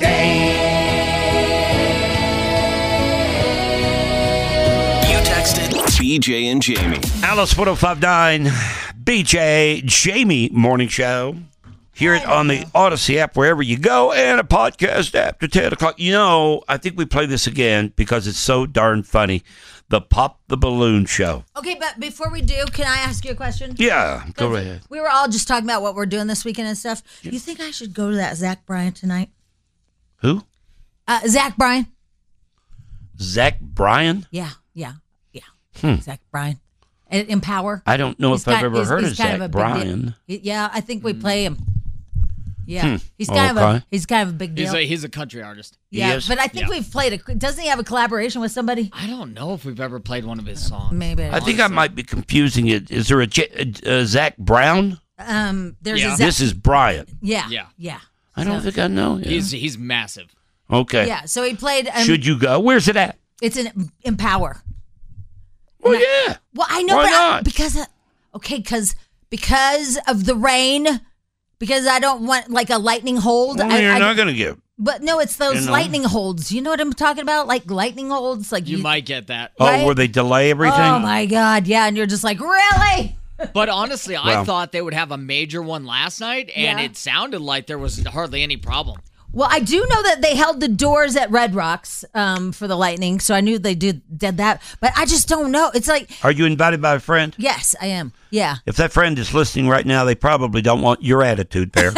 update. You texted B J and Jamie. Alice one oh five nine, B J, Jamie Morning Show. Hear it on the Odyssey app wherever you go, and a podcast after ten o'clock. You know, I think we play this again because it's so darn funny. The Pop the Balloon Show. Okay, but before we do, can I ask you a question? Yeah, go ahead. We were all just talking about what we're doing this weekend and stuff. You think I should go to that Zach Bryan tonight? Who? Uh, Zach Bryan. Zach Bryan? Yeah, yeah, yeah. Hmm. Zach Bryan. In Empower. I don't know He's if I've kind- ever he's- heard he's of kind Zach a big Bryan. deal. He- Yeah, I think we play him. Yeah, Hmm. he's kind of Okay. a he's kind of a big deal. He's a, he's a country artist. yeah, but I think Yeah. we've played a. Doesn't he have a collaboration with somebody? I don't know if we've ever played one of his songs. Maybe. I think I might be confusing it. Is there a, J- a, a Zach Brown? Um, there's Yeah. a Zach. This is Brian. Yeah, Yeah. yeah. I don't So- think I know him. He's he's massive. Okay. Yeah, so he played. Um, Should you go? Where's it at? It's in Empower. Well, yeah. Well, I know, Why but I- not? because of, okay, because because of the rain, because I don't want like a lightning hold. Well, I, you're I- not going to get. But no, it's those You know. lightning holds. You know what I'm talking about? Like lightning holds. Like You might get that. Oh, Right? where they delay everything? Oh my God, yeah, and you're just like, really? But honestly, I Well. thought they would have a major one last night, and Yeah. it sounded like there was hardly any problem. Well, I do know that they held the doors at Red Rocks um, for the lightning, so I knew they did did that. But I just don't know. It's like, Are you invited by a friend? yes, I am. Yeah. If that friend is listening right now, they probably don't want your attitude there.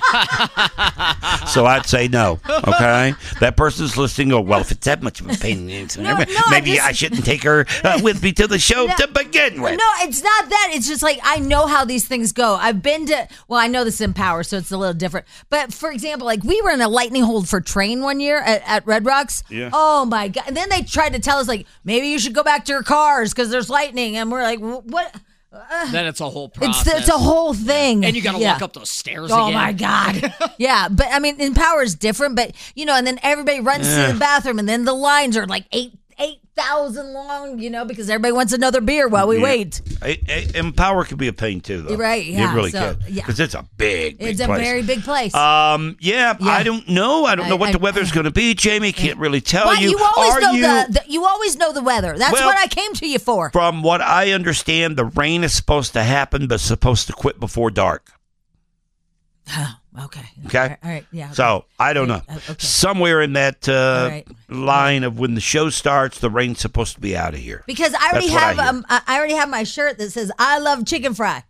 So I'd say no. Okay, that person's listening. Go, well, if it's that much of a pain in the ass, No, no, maybe just- I shouldn't take her uh, with me to the show No. to begin with. No, it's not that. It's just like I know how these things go. I've been to, well, I know this is Empower, so it's a little different. But for example, like we were in a lightning hold for Train one year at, at Red Rocks. Yeah. Oh my God. And then they tried to tell us, like, maybe you should go back to your cars because there's lightning. And we're like, "Wh- what? Then it's a whole It's, process. it's a whole thing. And you got to Yeah. walk up those stairs Oh again. my God. Yeah. But I mean, Empower is different, but you know, and then everybody runs Yeah. to the bathroom and then the lines are like eight, eight thousand long, you know, because everybody wants another beer while we Yeah. wait. A- a- Empower can be a pain too, though. Right, yeah, It really so, can. yeah. Because it's a big, big It's a place. very big place. Um, yeah, Yeah. I don't know. I don't know I- what I- the weather's going to be, Jamie. Can't really tell Why, you. you always Are know you, the, the you always know the weather. That's Well- what I came to you for. From what I understand, the rain is supposed to happen, but supposed to quit before dark. Okay. Okay. All right, all right, yeah. So I don't know. Uh, okay. Somewhere in that uh, All right. line of when the show starts, the rain's supposed to be out of here. Because I already That's what I have hear. um I I already have my shirt that says I love chicken fry.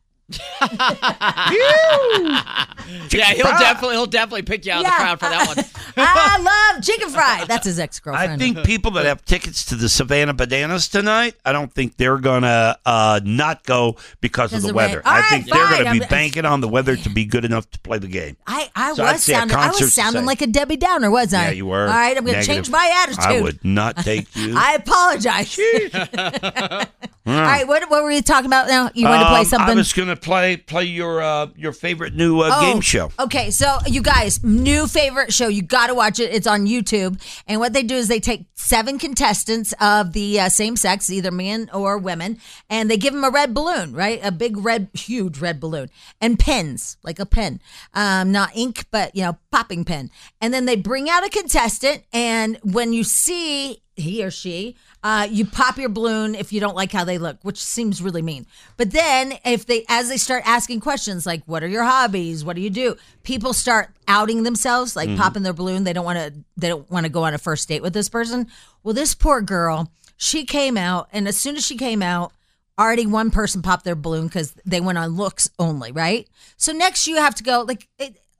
Yeah, he'll fry. definitely he'll definitely pick you out of the Yeah. crowd for that one. I love chicken fry. That's his ex I girlfriend. think people that have tickets to the Savannah Bananas tonight, I don't think they're gonna uh, not go because of Because the of the rain. weather. All I right, think they're fine. gonna be I'm- banking on the weather to be good enough to play the game. I, I So I'd was say a sounding I concert was sounding say- like a Debbie Downer, was I? Yeah, you were. All right, I'm going to Negative. change my attitude. I would not take you. I apologize. All right, what, what were you talking about now? You want to play Um, something? I was gonna play play your uh, your favorite new uh, Oh, game show. Okay, so you guys, new favorite show. You got to watch it. It's on YouTube. And what they do is they take seven contestants of the uh, same sex, either men or women, and they give them a red balloon, right? A big red, huge red balloon, and pens, like a pen, um, not ink, but you know, popping pen. And then they bring out a contestant, and when you see he or she, uh, you pop your balloon if you don't like how they look, which seems really mean. But then if they, as they start asking questions like, what are your hobbies? What do you do? People start outing themselves, like Mhm. popping their balloon. They don't want to, they don't want to go on a first date with this person. Well, this poor girl, she came out, and as soon as she came out, already one person popped their balloon because they went on looks only, right? So next you have to go, like, it,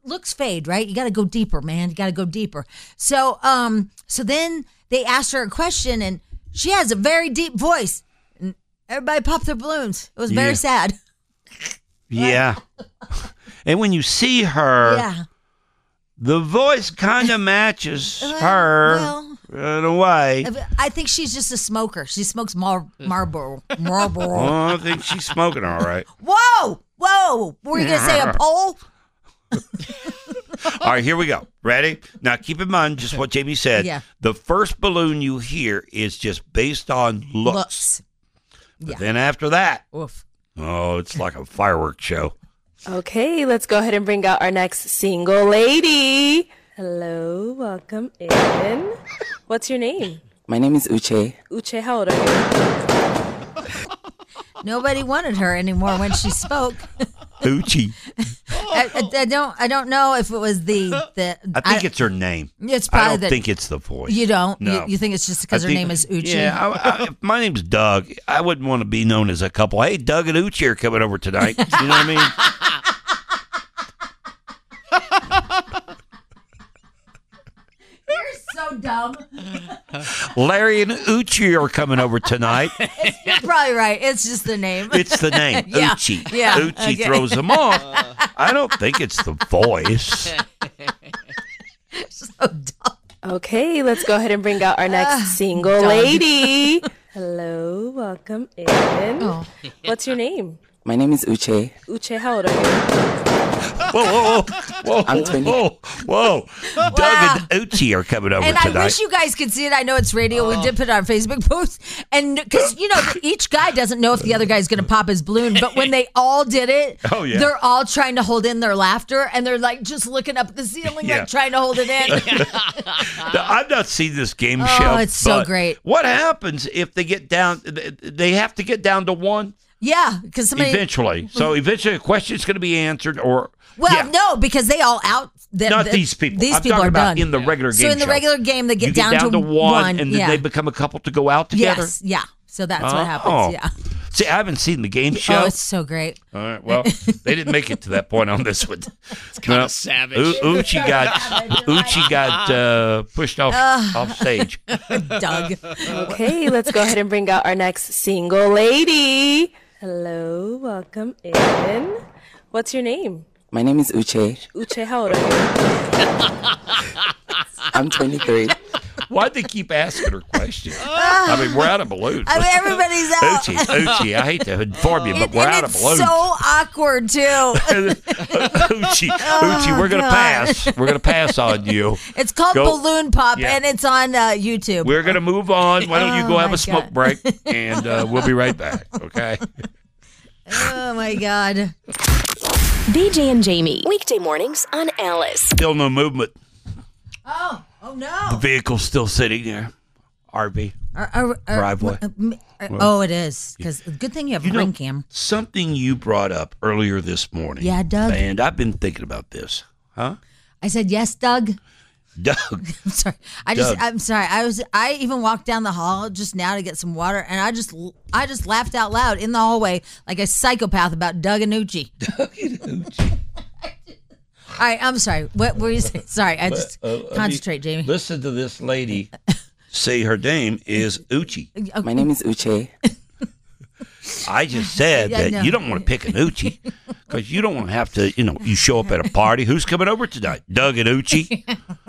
looks fade, right? You got to go deeper, man. You got to go deeper. So, um, so then they asked her a question, and she has a very deep voice, and everybody popped their balloons. It was very Yeah. sad. Yeah. And when you see her, Yeah. the voice kind of matches her well. in a way. I think she's just a smoker. She smokes Mar- Marlboro. Marlboro. Oh, I think she's smoking all right. Whoa, whoa! Were you gonna say a pole? All right, here we go. Ready? Now, keep in mind just what Jamie said. Yeah. The first balloon you hear is just based on looks. Looks. But Yeah. then after that, Oof. oh, it's like a fireworks show. Okay, let's go ahead and bring out our next single lady. Hello, welcome in. What's your name? My name is Uche. Uche, how old are you? Nobody wanted her anymore when she spoke. Hoochie. I, I, I don't. I don't know if it was the the. I think it's her name. It's I probably don't the- think it's the voice. You don't. No. You, you think it's just because I her think- name is Uchi? Yeah, I, I, if my name's Doug. I wouldn't want to be known as a couple. Hey, Doug and Uchi are coming over tonight. You know what I mean? You're so dumb. Larry and Uchi are coming over tonight. You're probably right. It's just the name. It's the name, Yeah. Uchi. Yeah. Uchi Okay. throws them off. I don't think it's the voice. Okay, let's go ahead and bring out our next single Doug. lady. Hello, welcome in. Oh. What's your name? My name is Uche. Uche, how old are you? Whoa, whoa, whoa, I'm whoa, twenty. whoa, whoa. Wow. Doug and Uchi are coming over And tonight. I wish you guys could see it. I know it's radio. We did put it on Facebook post. And because, you know, each guy doesn't know if the other guy's going to pop his balloon. But when they all did it, Oh, yeah. they're all trying to hold in their laughter. And they're like just looking up at the ceiling, Yeah. like trying to hold it in. Now, I've not seen this game Oh, show. it's so but great. What happens if they get down? They have to get down to one Yeah, because somebody. eventually. So eventually, a question is going to be answered, or Well, yeah. no, because they all out. The, Not the- these people. These I'm people talking are about done. in the regular So game in the show. regular game, they get, you get down, to, one, and then yeah. they become a couple to go out together. Yes, yeah. So that's Oh. what happens. Yeah. See, I haven't seen the game show. Oh, it's so great. All right. Well, they didn't make it to that point on this one. It's kinda savage. Uchi got Uchi got uh, pushed off Ugh. off stage. Doug. Okay, let's go ahead and bring out our next single lady. Hello, welcome in. What's your name? My name is Uche. Uche, how old are I'm twenty-three. Why'd they keep asking her questions? I mean, we're out of balloons. I mean, everybody's out. Uchi, Uchi, I hate to inform you, but And- we're and out of it's balloons. so awkward too. Uchi, Oh, Uchi, we're gonna God. pass. We're gonna pass on you. It's called Go- Balloon Pop, Yeah. and it's on uh, YouTube. We're gonna move on. Why don't you Oh, go have my a smoke God. break, and uh, we'll be right back. Okay. Oh my God. B J and Jamie, weekday mornings on Alice. Still no movement. Oh, oh The no. vehicle's still sitting there. R V. Are- are- are- Driveway. uh, m- uh, Well, oh, it is. Because good thing you have You a know, ring cam. something you brought up earlier this morning. Yeah, Doug? And I've been thinking about this. Huh? I said yes, Doug. Doug. I'm sorry. I just. Doug. I'm sorry. I was. I even walked down the hall just now to get some water, and I just. I just laughed out loud in the hallway like a psychopath about Doug and Uchi. Doug and Uchi. All right. I'm sorry. What were you saying? Sorry. I just Uh, let me concentrate, Jamie. Listen to this lady say her name is Uchi. My name is Uche. I just said Yeah, that no. you don't want to pick an Uchi because you don't want to have to, you know, you show up at a party. Who's coming over tonight? Doug and Uchi.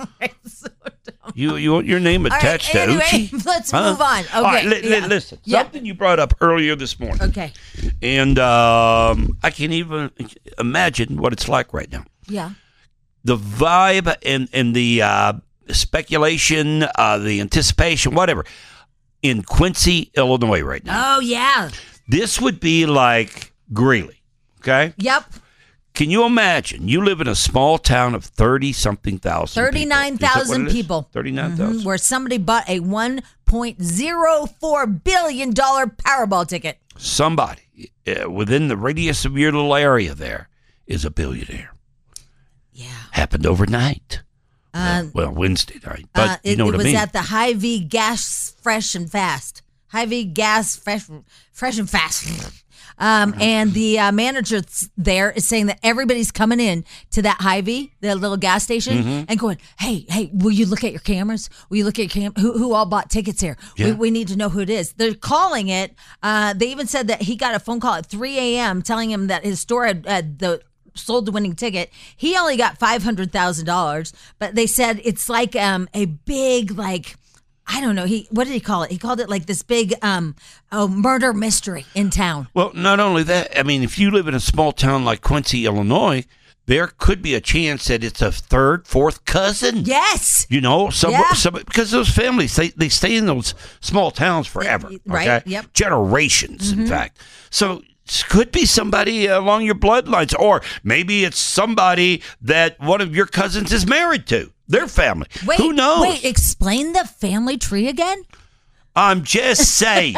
You, you want your name All right, attached anyway, to Uchi? let's Huh? move on. Okay. All right, li- li- yeah. listen. Yeah. Something you brought up earlier this morning. Okay. And um, I can't even imagine what it's like right now. Yeah. The vibe and, and the uh, speculation, uh, the anticipation, whatever, in Quincy, Illinois right now. Oh yeah. This would be like Greeley, okay? Yep. Can you imagine? You live in a small town of thirty-something thousand Thirty-nine thousand people. thirty-nine Mhm, thousand. where somebody bought a one point zero four billion dollar Powerball ticket. Somebody uh, within the radius of your little area there is a billionaire. Yeah. Happened overnight. Uh, Well, Wednesday night. But uh, you it, know what it I was mean. at the Hy-Vee Gas Fresh and Fast. Hy-Vee Gas Fresh, Fresh and Fast. Um, and the uh, manager there is saying that everybody's coming in to that Hy-Vee, the little gas station, Mhm. and going, hey, hey, will you look at your cameras? Will you look at your cam? Who, who all bought tickets here? Yeah. We, we need to know who it is. They're calling it. Uh, they even said that he got a phone call at three a.m. telling him that his store had, had the sold the winning ticket. He only got five hundred thousand dollars, but they said it's like um, a big, like, I don't know. He what did he call it? He called it like this big um, oh, murder mystery in town. Well, not only that, I mean, if you live in a small town like Quincy, Illinois, there could be a chance that it's a third, fourth cousin. Yes. You know, some, Yeah. some because those families, they, they stay in those small towns forever. Right, Okay? yep. Generations, in Mhm. fact. So it could be somebody along your bloodlines, or maybe it's somebody that one of your cousins is married to, their family. Wait, Who knows? Wait, explain the family tree again? I'm just saying.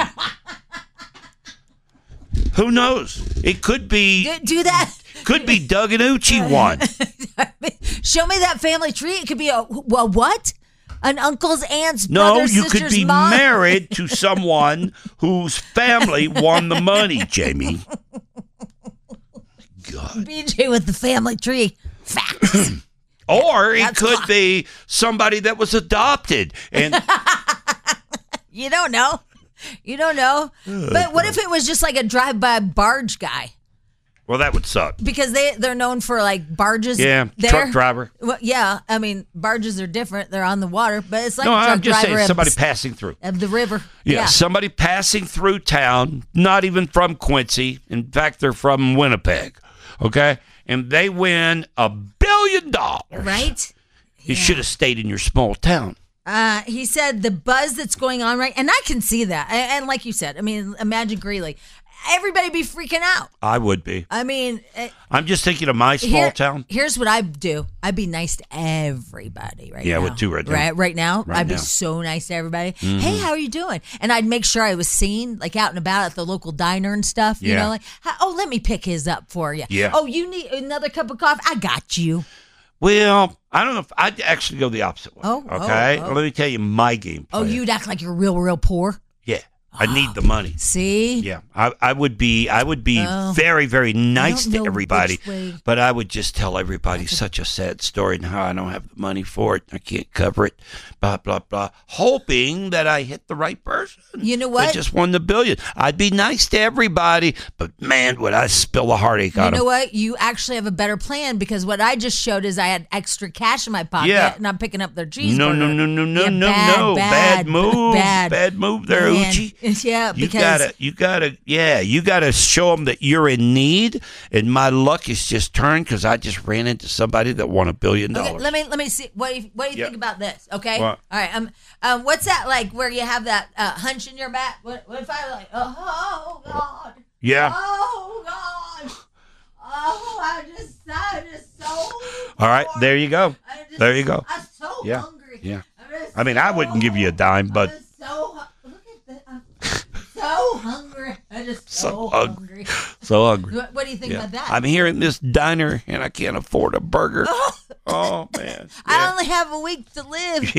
Who knows? It could be. Do, do that. Could be Doug and Uchi one. Show me that family tree. It could be a, a what? An uncle's aunt's No, brother's you could sister's be mom? married to someone whose family won the money, Jamie. B J with the family tree. Facts. Or it That's could why. be somebody that was adopted. And You don't know. You don't know. But what if it was just like a drive-by barge guy? well, that would suck. Because they, they're known for like barges. Yeah, there. truck driver. Well, yeah, I mean, barges are different. They're on the water, but it's like no, a truck I'm just driver saying of somebody the- passing through. of the river. Yeah, somebody passing through town, not even from Quincy. In fact, they're from Winnipeg. Okay? And they win a billion dollars. Right? You should have stayed in your small town. Uh, he said the buzz that's going on right, and I can see that. And, and like you said, I mean, imagine Greeley. Everybody be freaking out. I would be. I mean, uh, I'm just thinking of my small here- town. Here's what I'd do. I'd be nice to everybody right Yeah, I now. would too right now. Right, right now, Right I'd be now. so nice to everybody. Mhm. Hey, how are you doing? And I'd make sure I was seen, like out and about at the local diner and stuff. You Yeah. know, like, oh, let me pick his up for you. Yeah. Oh, you need another cup of coffee? I got you. Well, I don't know if I'd actually go the opposite way. Oh, okay. oh, oh. Let me tell you my game Oh, plan. you'd act like you're real, real poor. Yeah. I need the money. See? Yeah, I, I would be I would be Oh. very very nice don't to know everybody, which way- but I would just tell everybody such a sad story and how I don't have the money for it. I can't cover it. Blah blah blah. Hoping that I hit the right person. You know That what? just won the billion. I'd be nice to everybody, but man, would I spill a heartache You on know them. what? You actually have a better plan because what I just showed is I had extra cash in my pocket Yeah. and I'm picking up their cheeseburger. No no no no no Yeah, no bad, no bad, move bad, bad move there, Man. Uchi. Yeah, You because gotta, you gotta, yeah, you gotta show them that you're in need. And my luck is just turned because I just ran into somebody that won a billion Okay, dollars. let me let me see. What do you, what do you Yeah. think about this? Okay. What? All right. Um. Um. What's that like? Where you have that uh, hunch in your back? What, what if I like? Oh, God. Yeah. Oh God. Oh, I just, I just so. All right, there you go. just- There you go. I'm so Yeah, hungry. yeah. I'm just I mean, I wouldn't give you a dime, but so hu- look at that. I'm so hungry. I just so, so hungry. hungry, so hungry. What, what do you think Yeah. about that? I'm here in this diner and I can't afford a burger. Oh man! I only have a week to live.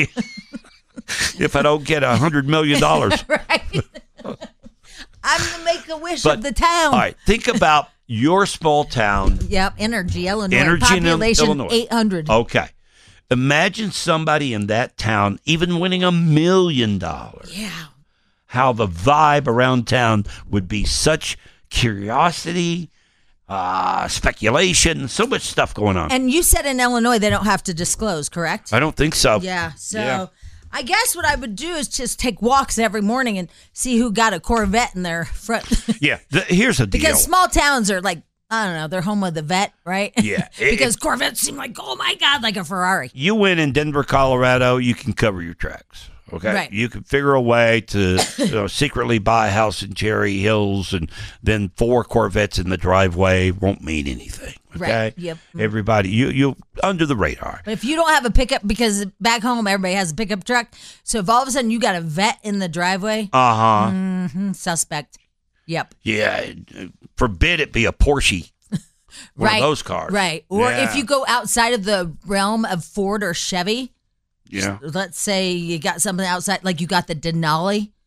If I don't get a hundred million dollars. Right. I'm the make a wish But of the town. all right, think about your small town. Yep, Energy, Illinois. Energy in Population Illinois. eight hundred. Okay. Imagine somebody in that town even winning a million dollars. Yeah. How the vibe around town would be such curiosity, uh, speculation, so much stuff going on. And you said in Illinois they don't have to disclose, correct? I don't think so. Yeah. So Yeah. I guess what I would do is just take walks every morning and see who got a Corvette in their front. Yeah. The, here's a deal. Because small towns are like, I don't know, they're home of the vet, right? Yeah. Because It- Corvettes seem like, oh my God, like a Ferrari. you win in Denver, Colorado, you can cover your tracks. Okay, Right. you can figure a way to you know, secretly buy a house in Cherry Hills, and then four Corvettes in the driveway won't mean anything. Okay, Right. Yep. everybody, you you under the radar. But if you don't have a pickup, because back home everybody has a pickup truck, so if all of a sudden you got a vet in the driveway, Uh huh. hmm suspect. Yep. Yeah, forbid it be a Porsche. One right. of those cars. Right. Or Yeah. if you go outside of the realm of Ford or Chevy, Yeah. let's say you got something outside, like you got the Denali.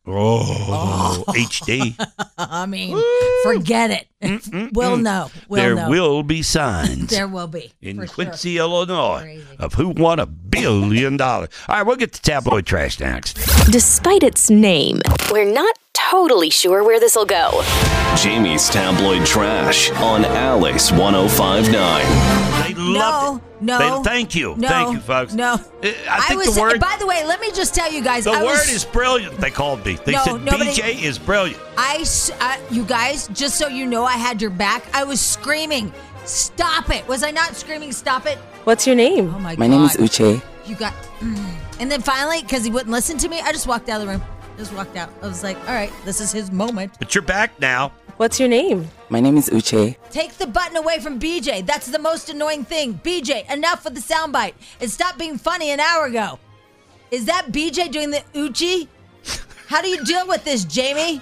Oh, oh. H D. I mean, Woo. forget it. Mm-mm-mm. We'll know. We'll there know. will be signs. There will be. In Quincy, sure. Illinois, Crazy. of who won a billion dollars. All right, we'll get to tabloid trash next. Despite its name, we're not totally sure where this will go. Jamie's tabloid trash on Alice one oh five point nine. They loved it. No, they, thank you. no, Thank you, folks. No. I think was, the word... By the way, let me just tell you guys. The I word was, is brilliant, they called me. They no, said nobody, B J is brilliant. I, I, you guys, just so you know, I had your back. I was screaming, stop it. Was I not screaming, stop it? What's your name? Oh, my, my God. name is Uche. You got... And then finally, because he wouldn't listen to me, I just walked out of the room. Just walked out. I was like, all right, this is his moment. But you're back now. What's your name? My name is Uche. Take the button away from B J. That's the most annoying thing. B J, enough with the soundbite. It stopped being funny an hour ago. Is that B J doing the Uchi? How do you deal with this, Jamie?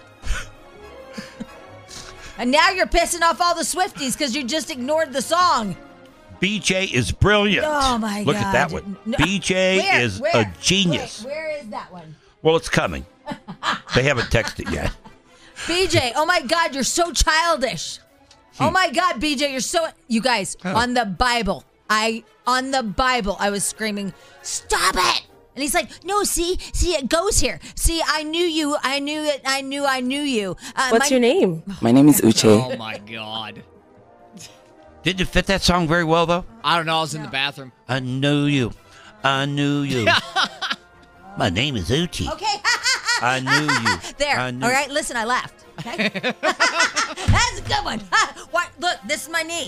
And now you're pissing off all the Swifties because you just ignored the song. B J is brilliant. Oh, my Look God. at that one. No. B J Where? is Where? a genius. Wait, where is that one? Well, it's coming. They haven't texted yet. B J, oh my God, you're so childish. Hmm. Oh my God, B J, you're so... You guys, oh. on the Bible, I, on the Bible, I was screaming, stop it! And he's like, no, see, see, it goes here. See, I knew you, I knew it, I knew, I knew you. Uh, What's my, your name? My name is Uche. Oh my God. Didn't it fit that song very well, though? I don't know, I was in the bathroom. I knew you. I knew you. My name is Uchi. Okay. I knew you. There. I knew. All right, listen, I laughed. Okay? That's a good one. What? Look, this is my knee.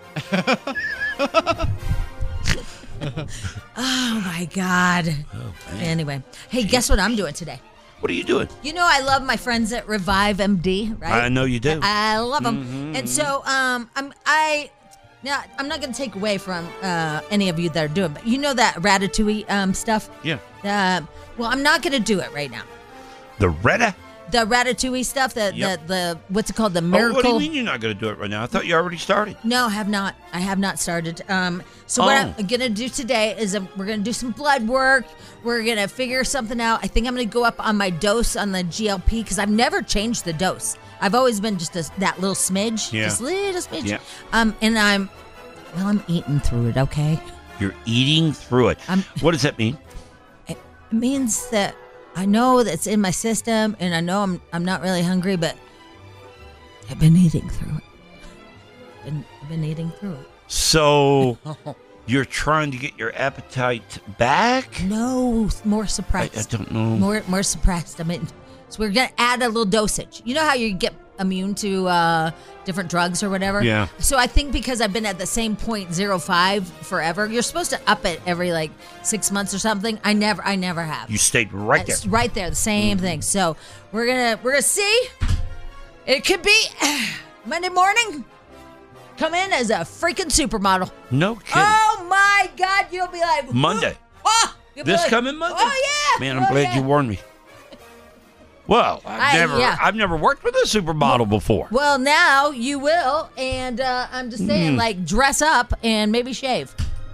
Oh, my God. Oh, anyway. Hey, guess what I'm doing today? What are you doing? You know I love my friends at Revive M D, right? I know you do. I love them. Mm-hmm. And so um, I'm I... Now, I'm not going to take away from uh, any of you that are doing, but you know that Ratatouille um, stuff? Yeah. Uh, well, I'm not going to do it right now. The Retta? The Ratatouille stuff, the, Yep. the, the what's it called, the miracle? Oh, what do you mean you're not going to do it right now? I thought you already started. No, I have not. I have not started. Um, so Oh. what I'm going to do today is um, we're going to do some blood work. We're going to figure something out. I think I'm going to go up on my dose on the G L P because I've never changed the dose. I've always been just a, that little smidge, Yeah. just little smidge. Yeah. Um, and I'm, well, I'm eating through it, okay? You're eating through it. I'm- What does that mean? It means that I know that's in my system, and I know I'm I'm not really hungry, but I've been eating through it. Been I've been eating through it. So you're trying to get your appetite back? No, more suppressed. I, I don't know. More more suppressed. I mean, so we're gonna add a little dosage. You know how you get immune to uh, different drugs or whatever? Yeah. So I think because I've been at the same point zero five forever, you're supposed to up it every like six months or something. I never, I never have. You stayed right there. It's right there, the same mm-hmm. thing. So we're gonna we're gonna see. It could be Monday morning. Come in as a freaking supermodel. No kidding. Oh my God, you'll be like Monday. Oh, you'll be This like, coming Monday? Oh yeah. Man, I'm oh, glad yeah. you warned me. Well, I've I- never, yeah. I've never worked with a supermodel before. Well, now you will, and uh, I'm just saying, Mm. like, dress up and maybe shave.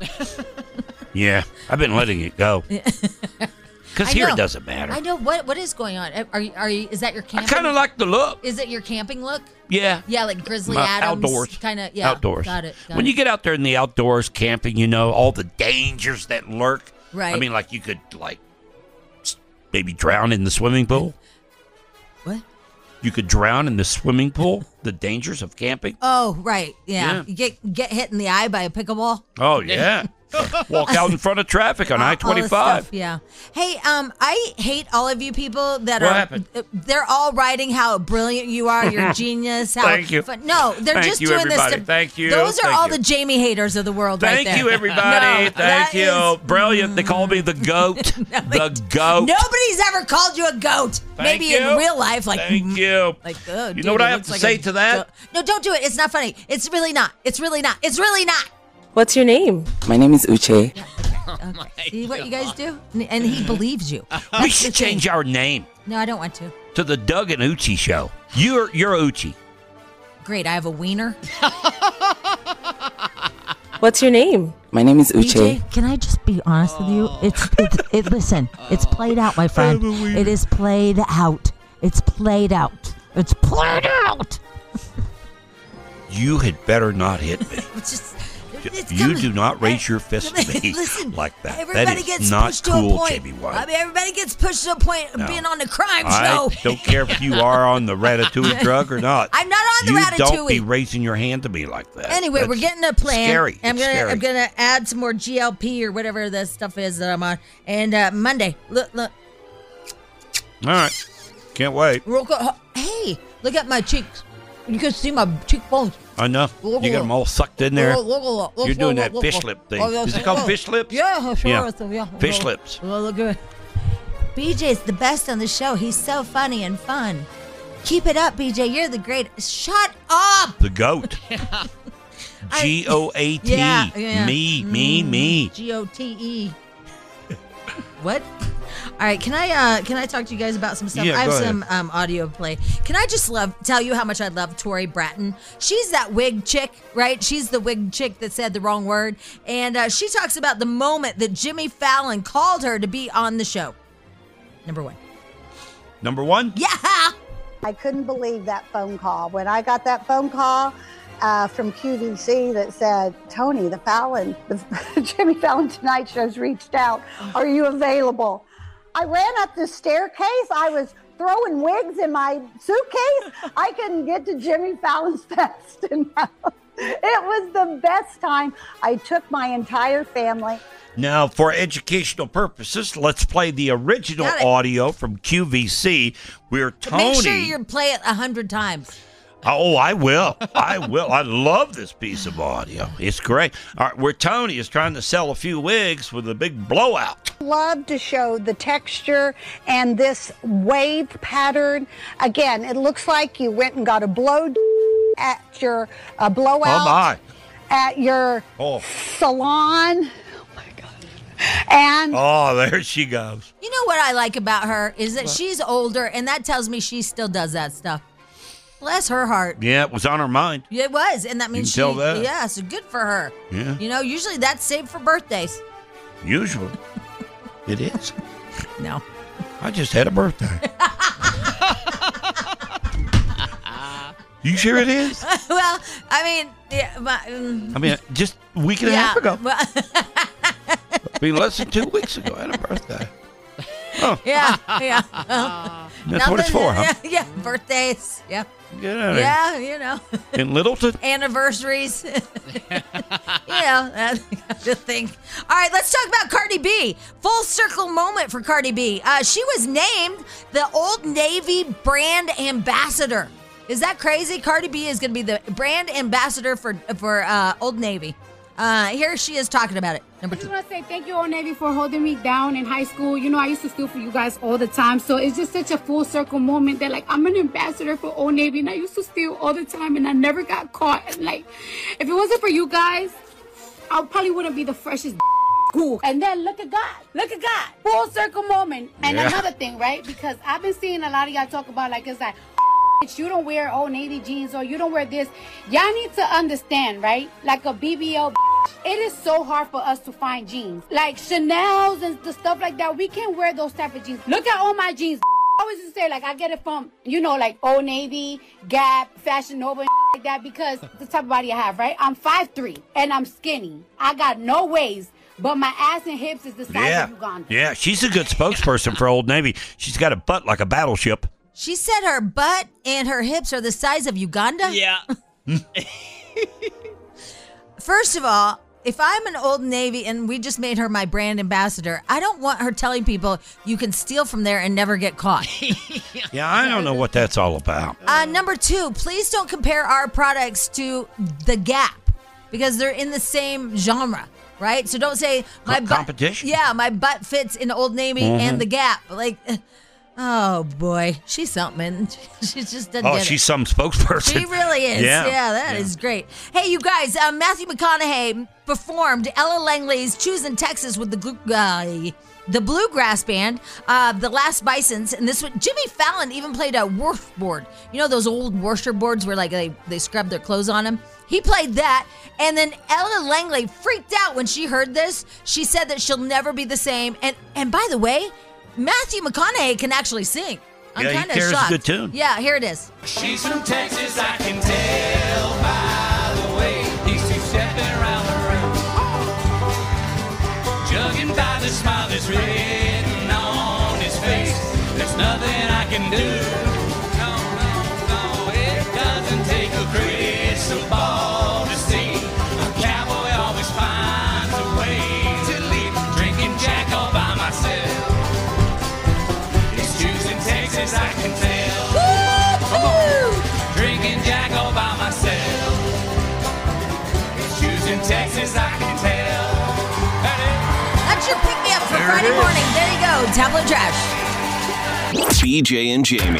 Yeah, I've been letting it go. Because I here know. it doesn't matter. I know what what is going on. Are you are you? Is that your I camping? kind of like the look. Is it your camping look? Yeah. Yeah, like Grizzly My Adams. outdoors. Kind of. Yeah. Outdoors. Got it. Got when it. you get out there in the outdoors camping, you know, all the dangers that lurk. Right. I mean, like you could, like, s- maybe drown in the swimming pool. What? You could drown in the swimming pool. The dangers of camping. Oh, right. Yeah. Yeah. You get get hit in the eye by a pickleball. Oh, yeah. Walk out in front of traffic on All- all I this twenty-five. stuff, Yeah. Hey, um, I hate all of you people that What are. happened? uh, They're all writing how brilliant you are. You're a genius. How Thank you. fun- no, they're Thank just you, doing everybody. this. To, Thank you. Those are Thank all you. the Jamie haters of the world, right Thank there. you, everybody. No, Thank that you. is- Brilliant. They call me the goat. the goat. Nobody's ever called you a goat. Thank Maybe you. in real life, like Thank you. Like, oh, You dude, know what he I have looks to like say a to that? goat. No, don't do it. It's not funny. It's really not. It's really not. It's really not. What's your name? My name is Uche. Okay. See what you guys do? And- And he believes you. We That's the should thing. change our name No, I don't want to. to the Doug and Uchi Show. You're you're Uchi. Great. I have a wiener. What's your name? My name is B J, Uche. can I just be honest with you? It's, it's it. Listen, it's played out, my friend. It is played out. It's played out. It's played out. You had better not hit me. It's just, it's You coming. do not raise your fist at me Listen, like that. Everybody That is gets not pushed to cool, a point. Jamie White. I mean, everybody gets pushed to a point of No. being on the crime I show. don't care if you are on the Ratatouille drug or not. I'm not on the you Ratatouille. don't be raising your hand to me like that. Anyway, That's we're getting a plan. Scary. I'm It's gonna scary. I'm gonna add some more G L P or whatever the stuff is that I'm on. And uh, Monday, look, look, All right. Can't wait. real quick. Hey, look at my cheeks. You can see my cheekbones. I know. You got them all sucked in there. Look, look, look, look, You're doing look, that look, fish look. lip thing. Oh, yeah, Is it yeah. called fish lips? Yeah, sure. Yeah. is, yeah. Fish Look, lips. Look, look good. B J's the best on the show. He's so funny and fun. Keep it up, B J. You're the greatest. Shut up. The goat. G O A T. Yeah, yeah. Me, me, me. G O T E. What? All right, can I uh can I talk to you guys about some stuff? Yeah, I have go ahead. some um, audio play. Can I just love tell you how much I love Tori Bratton? She's that wig chick, right? She's the wig chick that said the wrong word, and uh, she talks about the moment that Jimmy Fallon called her to be on the show. Number one. Number one? Yeah. I couldn't believe that phone call. When I got that phone call uh, from Q V C that said, Tony, the Fallon, the Jimmy Fallon Tonight Show's reached out. Are you available? I ran up the staircase. I was throwing wigs in my suitcase. I couldn't get to Jimmy Fallon's fast enough. It was the best time. I took my entire family. Now, for educational purposes, let's play the original Got it. audio from Q V C where Tony... Make sure you play it a hundred times. Oh, I will. I will. I love this piece of audio. It's great. All right, where Tony is trying to sell a few wigs with a big blowout. Love to show the texture and this wave pattern. Again, it looks like you went and got a blow at your uh, blowout Oh, my. at your Oh. salon. Oh, my God. And Oh, there she goes. You know what I like about her is that she's older, and that tells me she still does that stuff. Bless her heart. Yeah, it was on her mind. It was, and that means she. can tell that. Yeah, so good for her. Yeah. You know, usually that's saved for birthdays. Usually. It is. No. I just had a birthday. You sure it is? Well, I mean, yeah, but, um, I mean, just a week and a yeah, half ago. well, I mean, less than two weeks ago, I had a birthday. Oh, yeah, yeah. Well, that's what it's nothing- for, huh? Yeah, yeah, birthdays. Yeah. Get out of here. Yeah, you know. In Littleton? Anniversaries. you know, that the thing. All right, let's talk about Cardi B. Full circle moment for Cardi B. Uh, she was named the Old Navy brand ambassador. Is that crazy? Cardi B is going to be the brand ambassador for for uh, Old Navy. Uh, here she is talking about it. Number I two. just want to say thank you, Old Navy, for holding me down in high school. You know, I used to steal for you guys all the time. So it's just such a full circle moment that, like, I'm an ambassador for Old Navy, and I used to steal all the time, and I never got caught. And, like, if it wasn't for you guys, I probably wouldn't be the freshest school. And then look at God. Look at God. Full circle moment. And Yeah. another thing, right? Because I've been seeing a lot of y'all talk about, like, it's like, you don't wear Old Navy jeans or you don't wear this. Y'all need to understand, right? Like a B B L, it is so hard for us to find jeans. Like Chanel's and the stuff like that. We can't wear those type of jeans. Look at all my jeans. I always used to say, like, I get it from, you know, like Old Navy, Gap, Fashion Nova, and like that, because the type of body I have, right? I'm five three and I'm skinny. I got no waist, but my ass and hips is the size Yeah. of Uganda. Yeah, she's a good spokesperson for Old Navy. She's got a butt like a battleship. She said her butt and her hips are the size of Uganda? Yeah. First of all, if I'm an Old Navy and we just made her my brand ambassador, I don't want her telling people you can steal from there and never get caught. Yeah, I don't know what that's all about. Uh, number two, please don't compare our products to The Gap because they're in the same genre, right? So don't say my Co- butt. competition? Yeah, my butt fits in Old Navy Mhm. and The Gap. Like, oh boy, she's something. She just doesn't Oh, get she's it. some spokesperson. She really is. Yeah, Yeah, that is great. Hey, you guys, uh, Matthew McConaughey performed Ella Langley's Choosing Texas with the Glu- uh, the Bluegrass Band, uh, the Last Bisons, and this one, Jimmy Fallon even played a washboard. You know those old washer boards where like they, they scrub their clothes on them? He played that, and then Ella Langley freaked out when she heard this. She said that she'll never be the same. And and by the way, Matthew McConaughey can actually sing. I'm yeah, kind of he carries shocked. a good tune. Yeah, here it is. She's from Texas, I can tell by the way these two stepping around the room. Judging by the smile that's written on his face, there's nothing I can do. No, no, no, it doesn't take a crystal ball to see. A cowboy always finds a way to leave. Drinking Jack all by myself. It's choosing Texas, I can tell. Come on. Drinking Jack all by myself. It's choosing Texas, I can tell. That's your pick-me-up for There it Friday is. morning. There you go, Tablet Trash. B J and Jamie.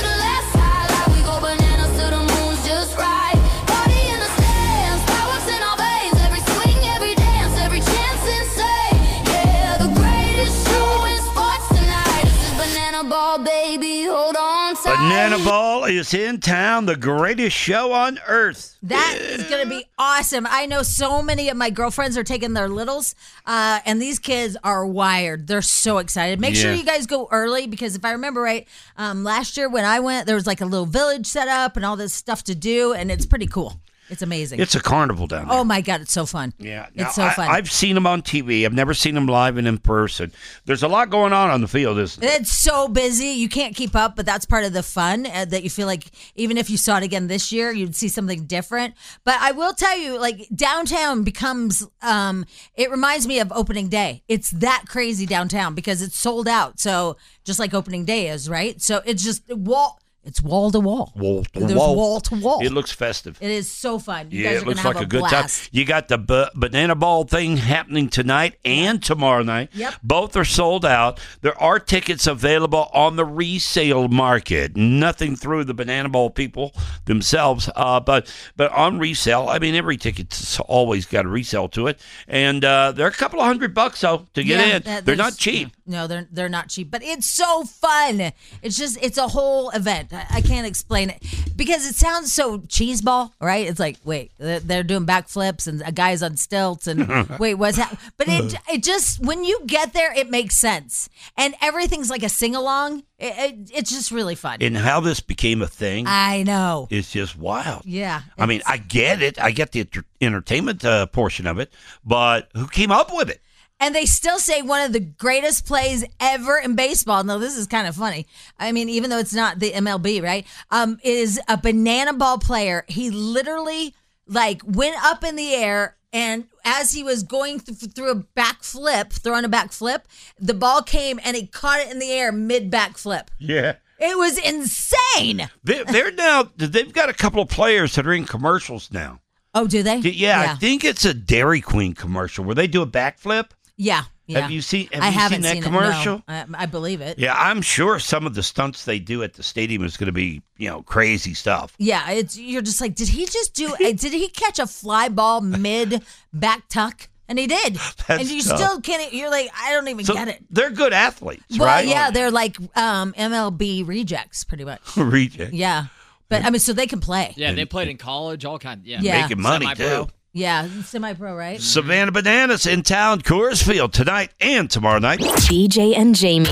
Banana Ball is in town, the greatest show on earth. That is going to be awesome. I know so many of my girlfriends are taking their littles, uh, and these kids are wired. They're so excited. Make sure Yeah. you guys go early because if I remember right, um, last year when I went, there was like a little village set up and all this stuff to do, and it's pretty cool. It's amazing. It's a carnival down there. Oh my God, it's so fun. Yeah, it's Now, so I, fun. I've seen them on T V. I've never seen them live and in person. There's a lot going on on the field, isn't it? It's so busy. You can't keep up, but that's part of the fun uh, that you feel like even if you saw it again this year, you'd see something different. But I will tell you, like downtown becomes, um, it reminds me of opening day. It's that crazy downtown because it's sold out. So just like opening day is, right? So it's just wall. It's wall to wall. Wall to There's wall. wall to wall. It looks festive. It is so fun. You yeah, guys it are looks gonna like have a good blast. time. You got the ba- banana ball thing happening tonight and tomorrow night. Yep. Both are sold out. There are tickets available on the resale market. Nothing through the banana ball people themselves, uh, but but on resale. I mean, every ticket's always got a resale to it, and uh, they're a couple of hundred bucks though to get Yeah, in. that- they're there's- not cheap. No, they're they're not cheap, but it's so fun. It's just it's a whole event. I, I can't explain it because it sounds so cheeseball, right? It's like wait, they're, they're doing backflips and a guy's on stilts and wait, what's that? But it it just when you get there, it makes sense and everything's like a sing along. It, it, it's just really fun. And how this became a thing I know. is just wild. Yeah. I mean, I get it. I get the enter- entertainment uh, portion of it, but who came up with it? And they still say one of the greatest plays ever in baseball. Now, this is kind of funny. I mean, even though it's not the M L B, right? Um, is a banana ball player. He literally like went up in the air, and as he was going th- through a backflip, throwing a backflip, the ball came and he caught it in the air mid backflip. Yeah. It was insane. They, they're now, they've got a couple of players that are in commercials now. Oh, do they? Yeah, I think it's a Dairy Queen commercial where they do a backflip. Yeah. Yeah. Have you seen? Have I you haven't seen that seen commercial? It, no. I, I believe it. Yeah, I'm sure some of the stunts they do at the stadium is going to be, you know, crazy stuff. Yeah, it's you're just like, did he just do? did he catch a fly ball mid back tuck? And he did. That's and you tough. still can't. You're like, I don't even So get it. they're good athletes, Well, right? yeah, they're like um, M L B rejects, pretty much. Reject. Yeah, but I mean, so they can play. Yeah, they played in college, all kinds. Yeah, Yeah. Making money, Semi-pro. too. Yeah, semi-pro, right? Savannah Bananas in town, Coors Field tonight and tomorrow night. B J and Jamie.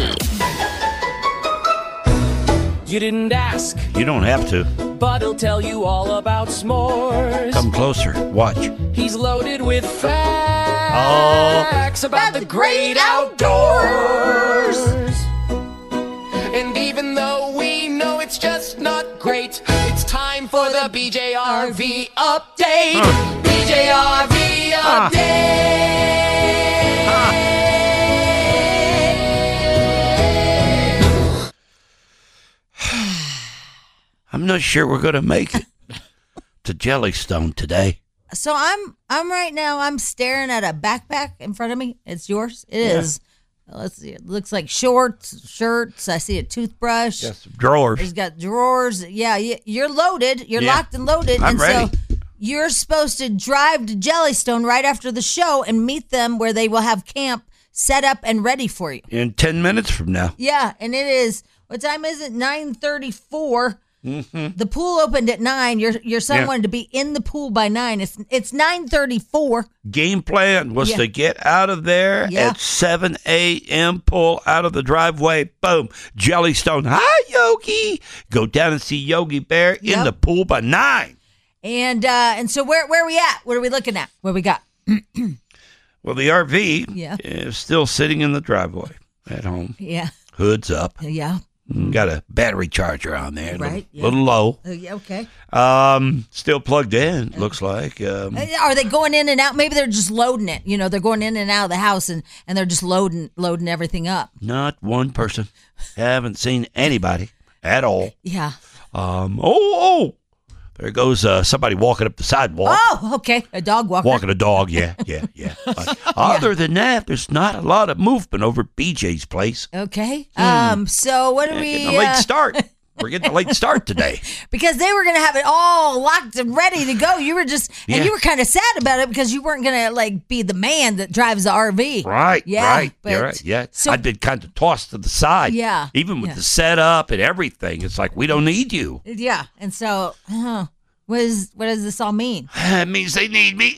You didn't ask, You don't have to. but he'll tell you all about s'mores. Come closer. Watch. He's loaded with facts about the great outdoors. And even though we know it's just not great, it's time for the B J R V update. Huh. B J R V Ah. update. I'm not sure we're going to make it to Jellystone today. So I'm I'm right now. I'm staring at a backpack in front of me. It's yours. It Yeah. is. Let's see. It looks like shorts, shirts. I see a toothbrush. Yes, drawers. It's got drawers. Yeah, you- you're loaded. You're Yeah. locked and loaded. I'm and ready. so you're supposed to drive to Jellystone right after the show and meet them where they will have camp set up and ready for you. In ten minutes from now. Yeah, and it is, what time is it? nine thirty-four. Mm-hmm. The pool opened at nine. Your your son Yeah. wanted to be in the pool by nine. It's it's nine thirty-four. Game plan was Yeah. to get out of there Yeah. at seven a.m., pull out of the driveway, boom, Jellystone. Hi, Yogi. Go down and see Yogi Bear in Yep. the pool by nine. And uh, and so where where are we at? What are we looking at? What we got? Well, the R V Yeah. is still sitting in the driveway at home. Yeah. Hood's up. Yeah. Got a battery charger on there. Right, Little, yeah. little low. Uh, yeah, okay. Um, still plugged in, looks like. Um, Uh, Are they going in and out? Maybe they're just loading it. You know, they're going in and out of the house and, and they're just loading loading everything up. not one person. Haven't seen anybody at all. Yeah. Um, oh, oh, there goes uh, somebody walking up the sidewalk. Oh, okay. A dog walker. Walking a dog, yeah, yeah, yeah. But other than that, there's not a lot of movement over at B J's place. Okay. Um. So what do Yeah, we? getting a late uh, start. We're getting a late start today. Because they were going to have it all locked and ready to go. You were just, Yeah. and you were kind of sad about it because you weren't going to like be the man that drives the R V. Right, Yeah. right, But, you're right. Yeah, So I'd been kind of tossed to the side. Yeah, even with yeah. the setup and everything, it's like we don't need you. yeah, and so uh, what is what does this all mean? That means they need me.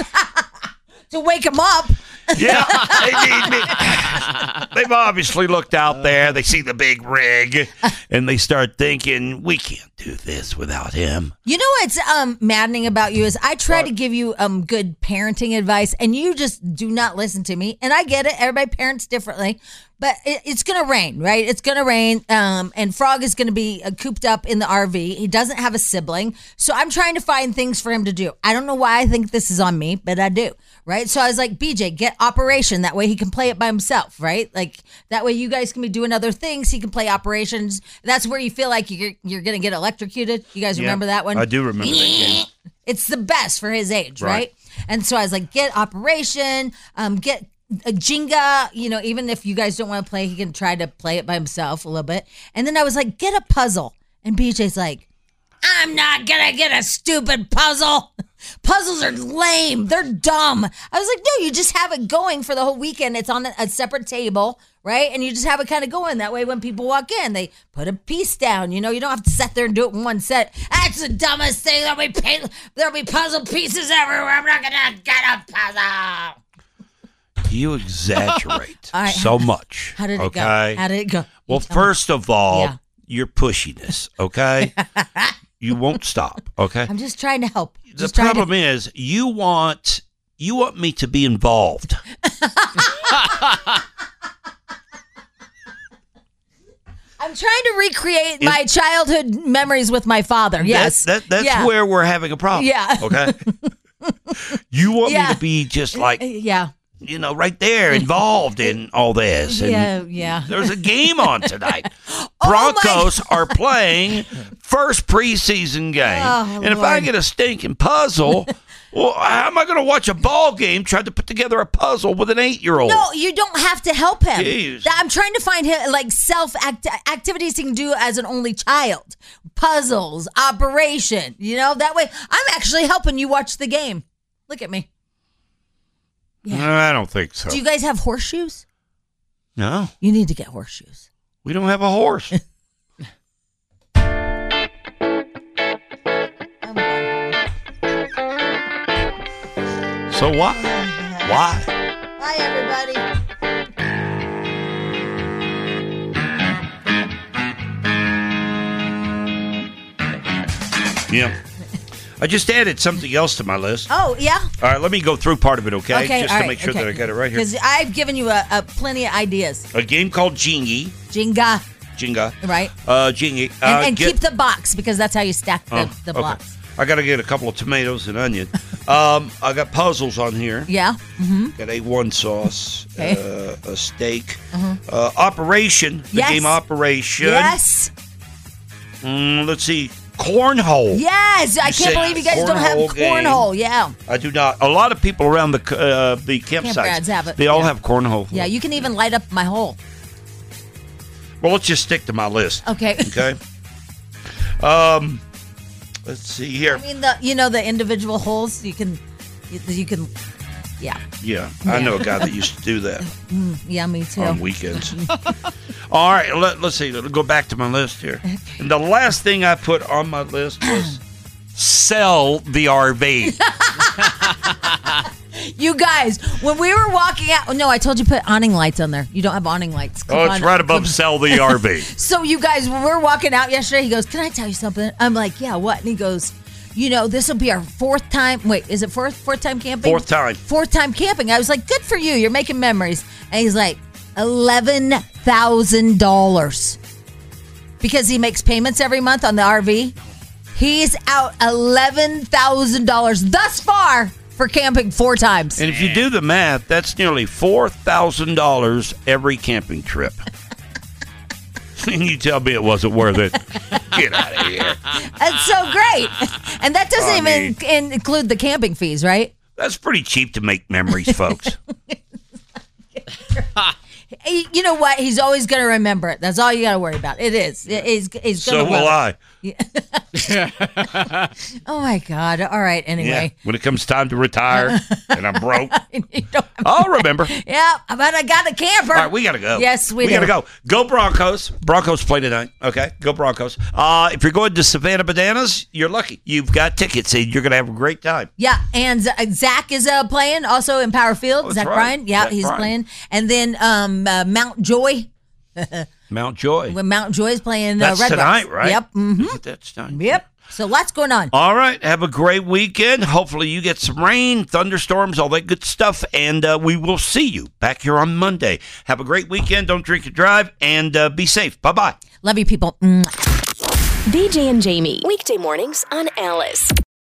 To wake them up. Yeah, they need me. They've obviously looked out there. They see the big rig, and they start thinking, we can't do this without him. You know what's um maddening about you is I try to give you um good parenting advice and you just do not listen to me. And I get it, everybody parents differently, but it, it's gonna rain, right? It's gonna rain, um, and Frog is gonna be uh, cooped up in the R V. He doesn't have a sibling, so I'm trying to find things for him to do. I don't know why I think this is on me, but I do, right? So I was like, B J, get Operation. That way he can play it by himself, right? Like that way you guys can be doing other things. He can play Operations. That's where you feel like you're you're gonna get electrocuted. You guys Yeah, remember that one? I do remember that game. It's the best for his age, right? Right. And so I was like, get Operation, um, get a Jenga, you know, even if you guys don't want to play, he can try to play it by himself a little bit. And then I was like, get a puzzle. And B J's like, I'm not gonna get a stupid puzzle. Puzzles are lame. They're dumb. I was like, no, you just have it going for the whole weekend. It's on a, a separate table, right? And you just have it kind of going. That way when people walk in, they put a piece down. You know, you don't have to sit there and do it in one set. That's the dumbest thing. There'll be, pa- there'll be puzzle pieces everywhere. I'm not gonna get a puzzle. You exaggerate All right, so how- much. How did it okay? go? How did it go? Well, first of all, Yeah. your pushiness, okay? You won't stop, okay? I'm just trying to help. The Just trying problem is you want you want me to be involved. I'm trying to recreate my childhood memories with my father. Yes. That, that, that's Yeah. where we're having a problem. Yeah. Okay. You want Yeah. me to be just like, Yeah. you know, right there involved in all this. And Yeah, yeah. There's a game on tonight. Oh, Broncos are playing first preseason game. Oh, and if I Lord. get a stinking puzzle, well, how am I going to watch a ball game trying to put together a puzzle with an eight-year-old? No, you don't have to help him. Jeez. That- I'm trying to find him like self act- activities he can do as an only child, puzzles, operation. You know that way. I'm actually helping you watch the game. Look at me. I don't think so. Do you guys have horseshoes? No, You need to get horseshoes. we don't have a horse. So why? Why? Bye, everybody. Yeah. I just added something else to my list. Oh yeah. All right, let me go through part of it, okay? Okay. Just all to right, make sure okay. that I got it right here. Because I've given you a, a plenty of ideas. A game called Jingy. Jenga, Jenga. right? Uh, Jingy. Uh, And, and get- keep the box because that's how you stack the, Oh, the okay. blocks. I got to get a couple of tomatoes and onion. um, I got puzzles on here. Yeah. Mm-hmm. Got A one sauce, Okay. uh, a steak, Mhm. uh, Operation, the Yes. game Operation. Yes. Mm, let's see, cornhole. Yes. I You can't said believe you guys don't have cornhole game. cornhole. Yeah. I do not. A lot of people around the c- uh, the campsites Campgrounds have it, They all yeah. have cornhole. Yeah. You can even light up my hole. Well, let's just stick to my list. Okay. Okay. Um, let's see here. I mean, the you know the individual holes you can you, you can Yeah. Yeah, I know a guy that used to do that Mm, yeah, me too. on weekends. All right, let, let's see. Let's go back to my list here. And the last thing I put on my list was sell the R V. You guys, when we were walking out, no, I told you put awning lights on there. You don't have awning lights. Come Oh, it's on. right above sell the R V. So you guys, when we were walking out yesterday, he goes, "Can I tell you something?" I'm like, "Yeah, what?" And he goes, "You know, this will be our fourth time. Wait, is it fourth fourth time camping? Fourth time. Fourth time camping." I was like, "Good for you. You're making memories." And he's like, eleven thousand dollars because he makes payments every month on the R V. He's out eleven thousand dollars thus far for camping four times. And if you do the math, that's nearly four thousand dollars every camping trip. And you tell me it wasn't worth it. Get out of here. That's so great. And that doesn't I even mean- in- include the camping fees, right? That's pretty cheap to make memories, folks. He- You know what? He's always going to remember it. That's all you got to worry about. It is. It- He's, he's So gonna will love I. it. Oh, my God. All right. Yeah. Anyway. When it comes time to retire and I'm broke, I'll remember. Yeah. But I got a camper. All right, we got to go. Yes, we, we do. got to go. Go Broncos. Broncos play tonight. Okay, go Broncos. Uh, if you're going to Savannah Bananas, you're lucky. You've got tickets and you're going to have a great time. Yeah, and Z- Zach is uh, playing also in Power Field. Oh, that's Zach right. Bryan. Yeah, Zach he's Bryan. playing. And then um, uh, Mount Joy. Mount Joy. When Mount Joy is playing uh, That's Red tonight, Rocks. right? Yep. Mm-hmm. That's tonight. Yep. So lots going on. All right. Have a great weekend. Hopefully you get some rain, thunderstorms, all that good stuff. And uh, we will see you back here on Monday. Have a great weekend. Don't drink and drive. And uh, be safe. Bye-bye. Love you, people. B J and Jamie. Weekday mornings on Alice.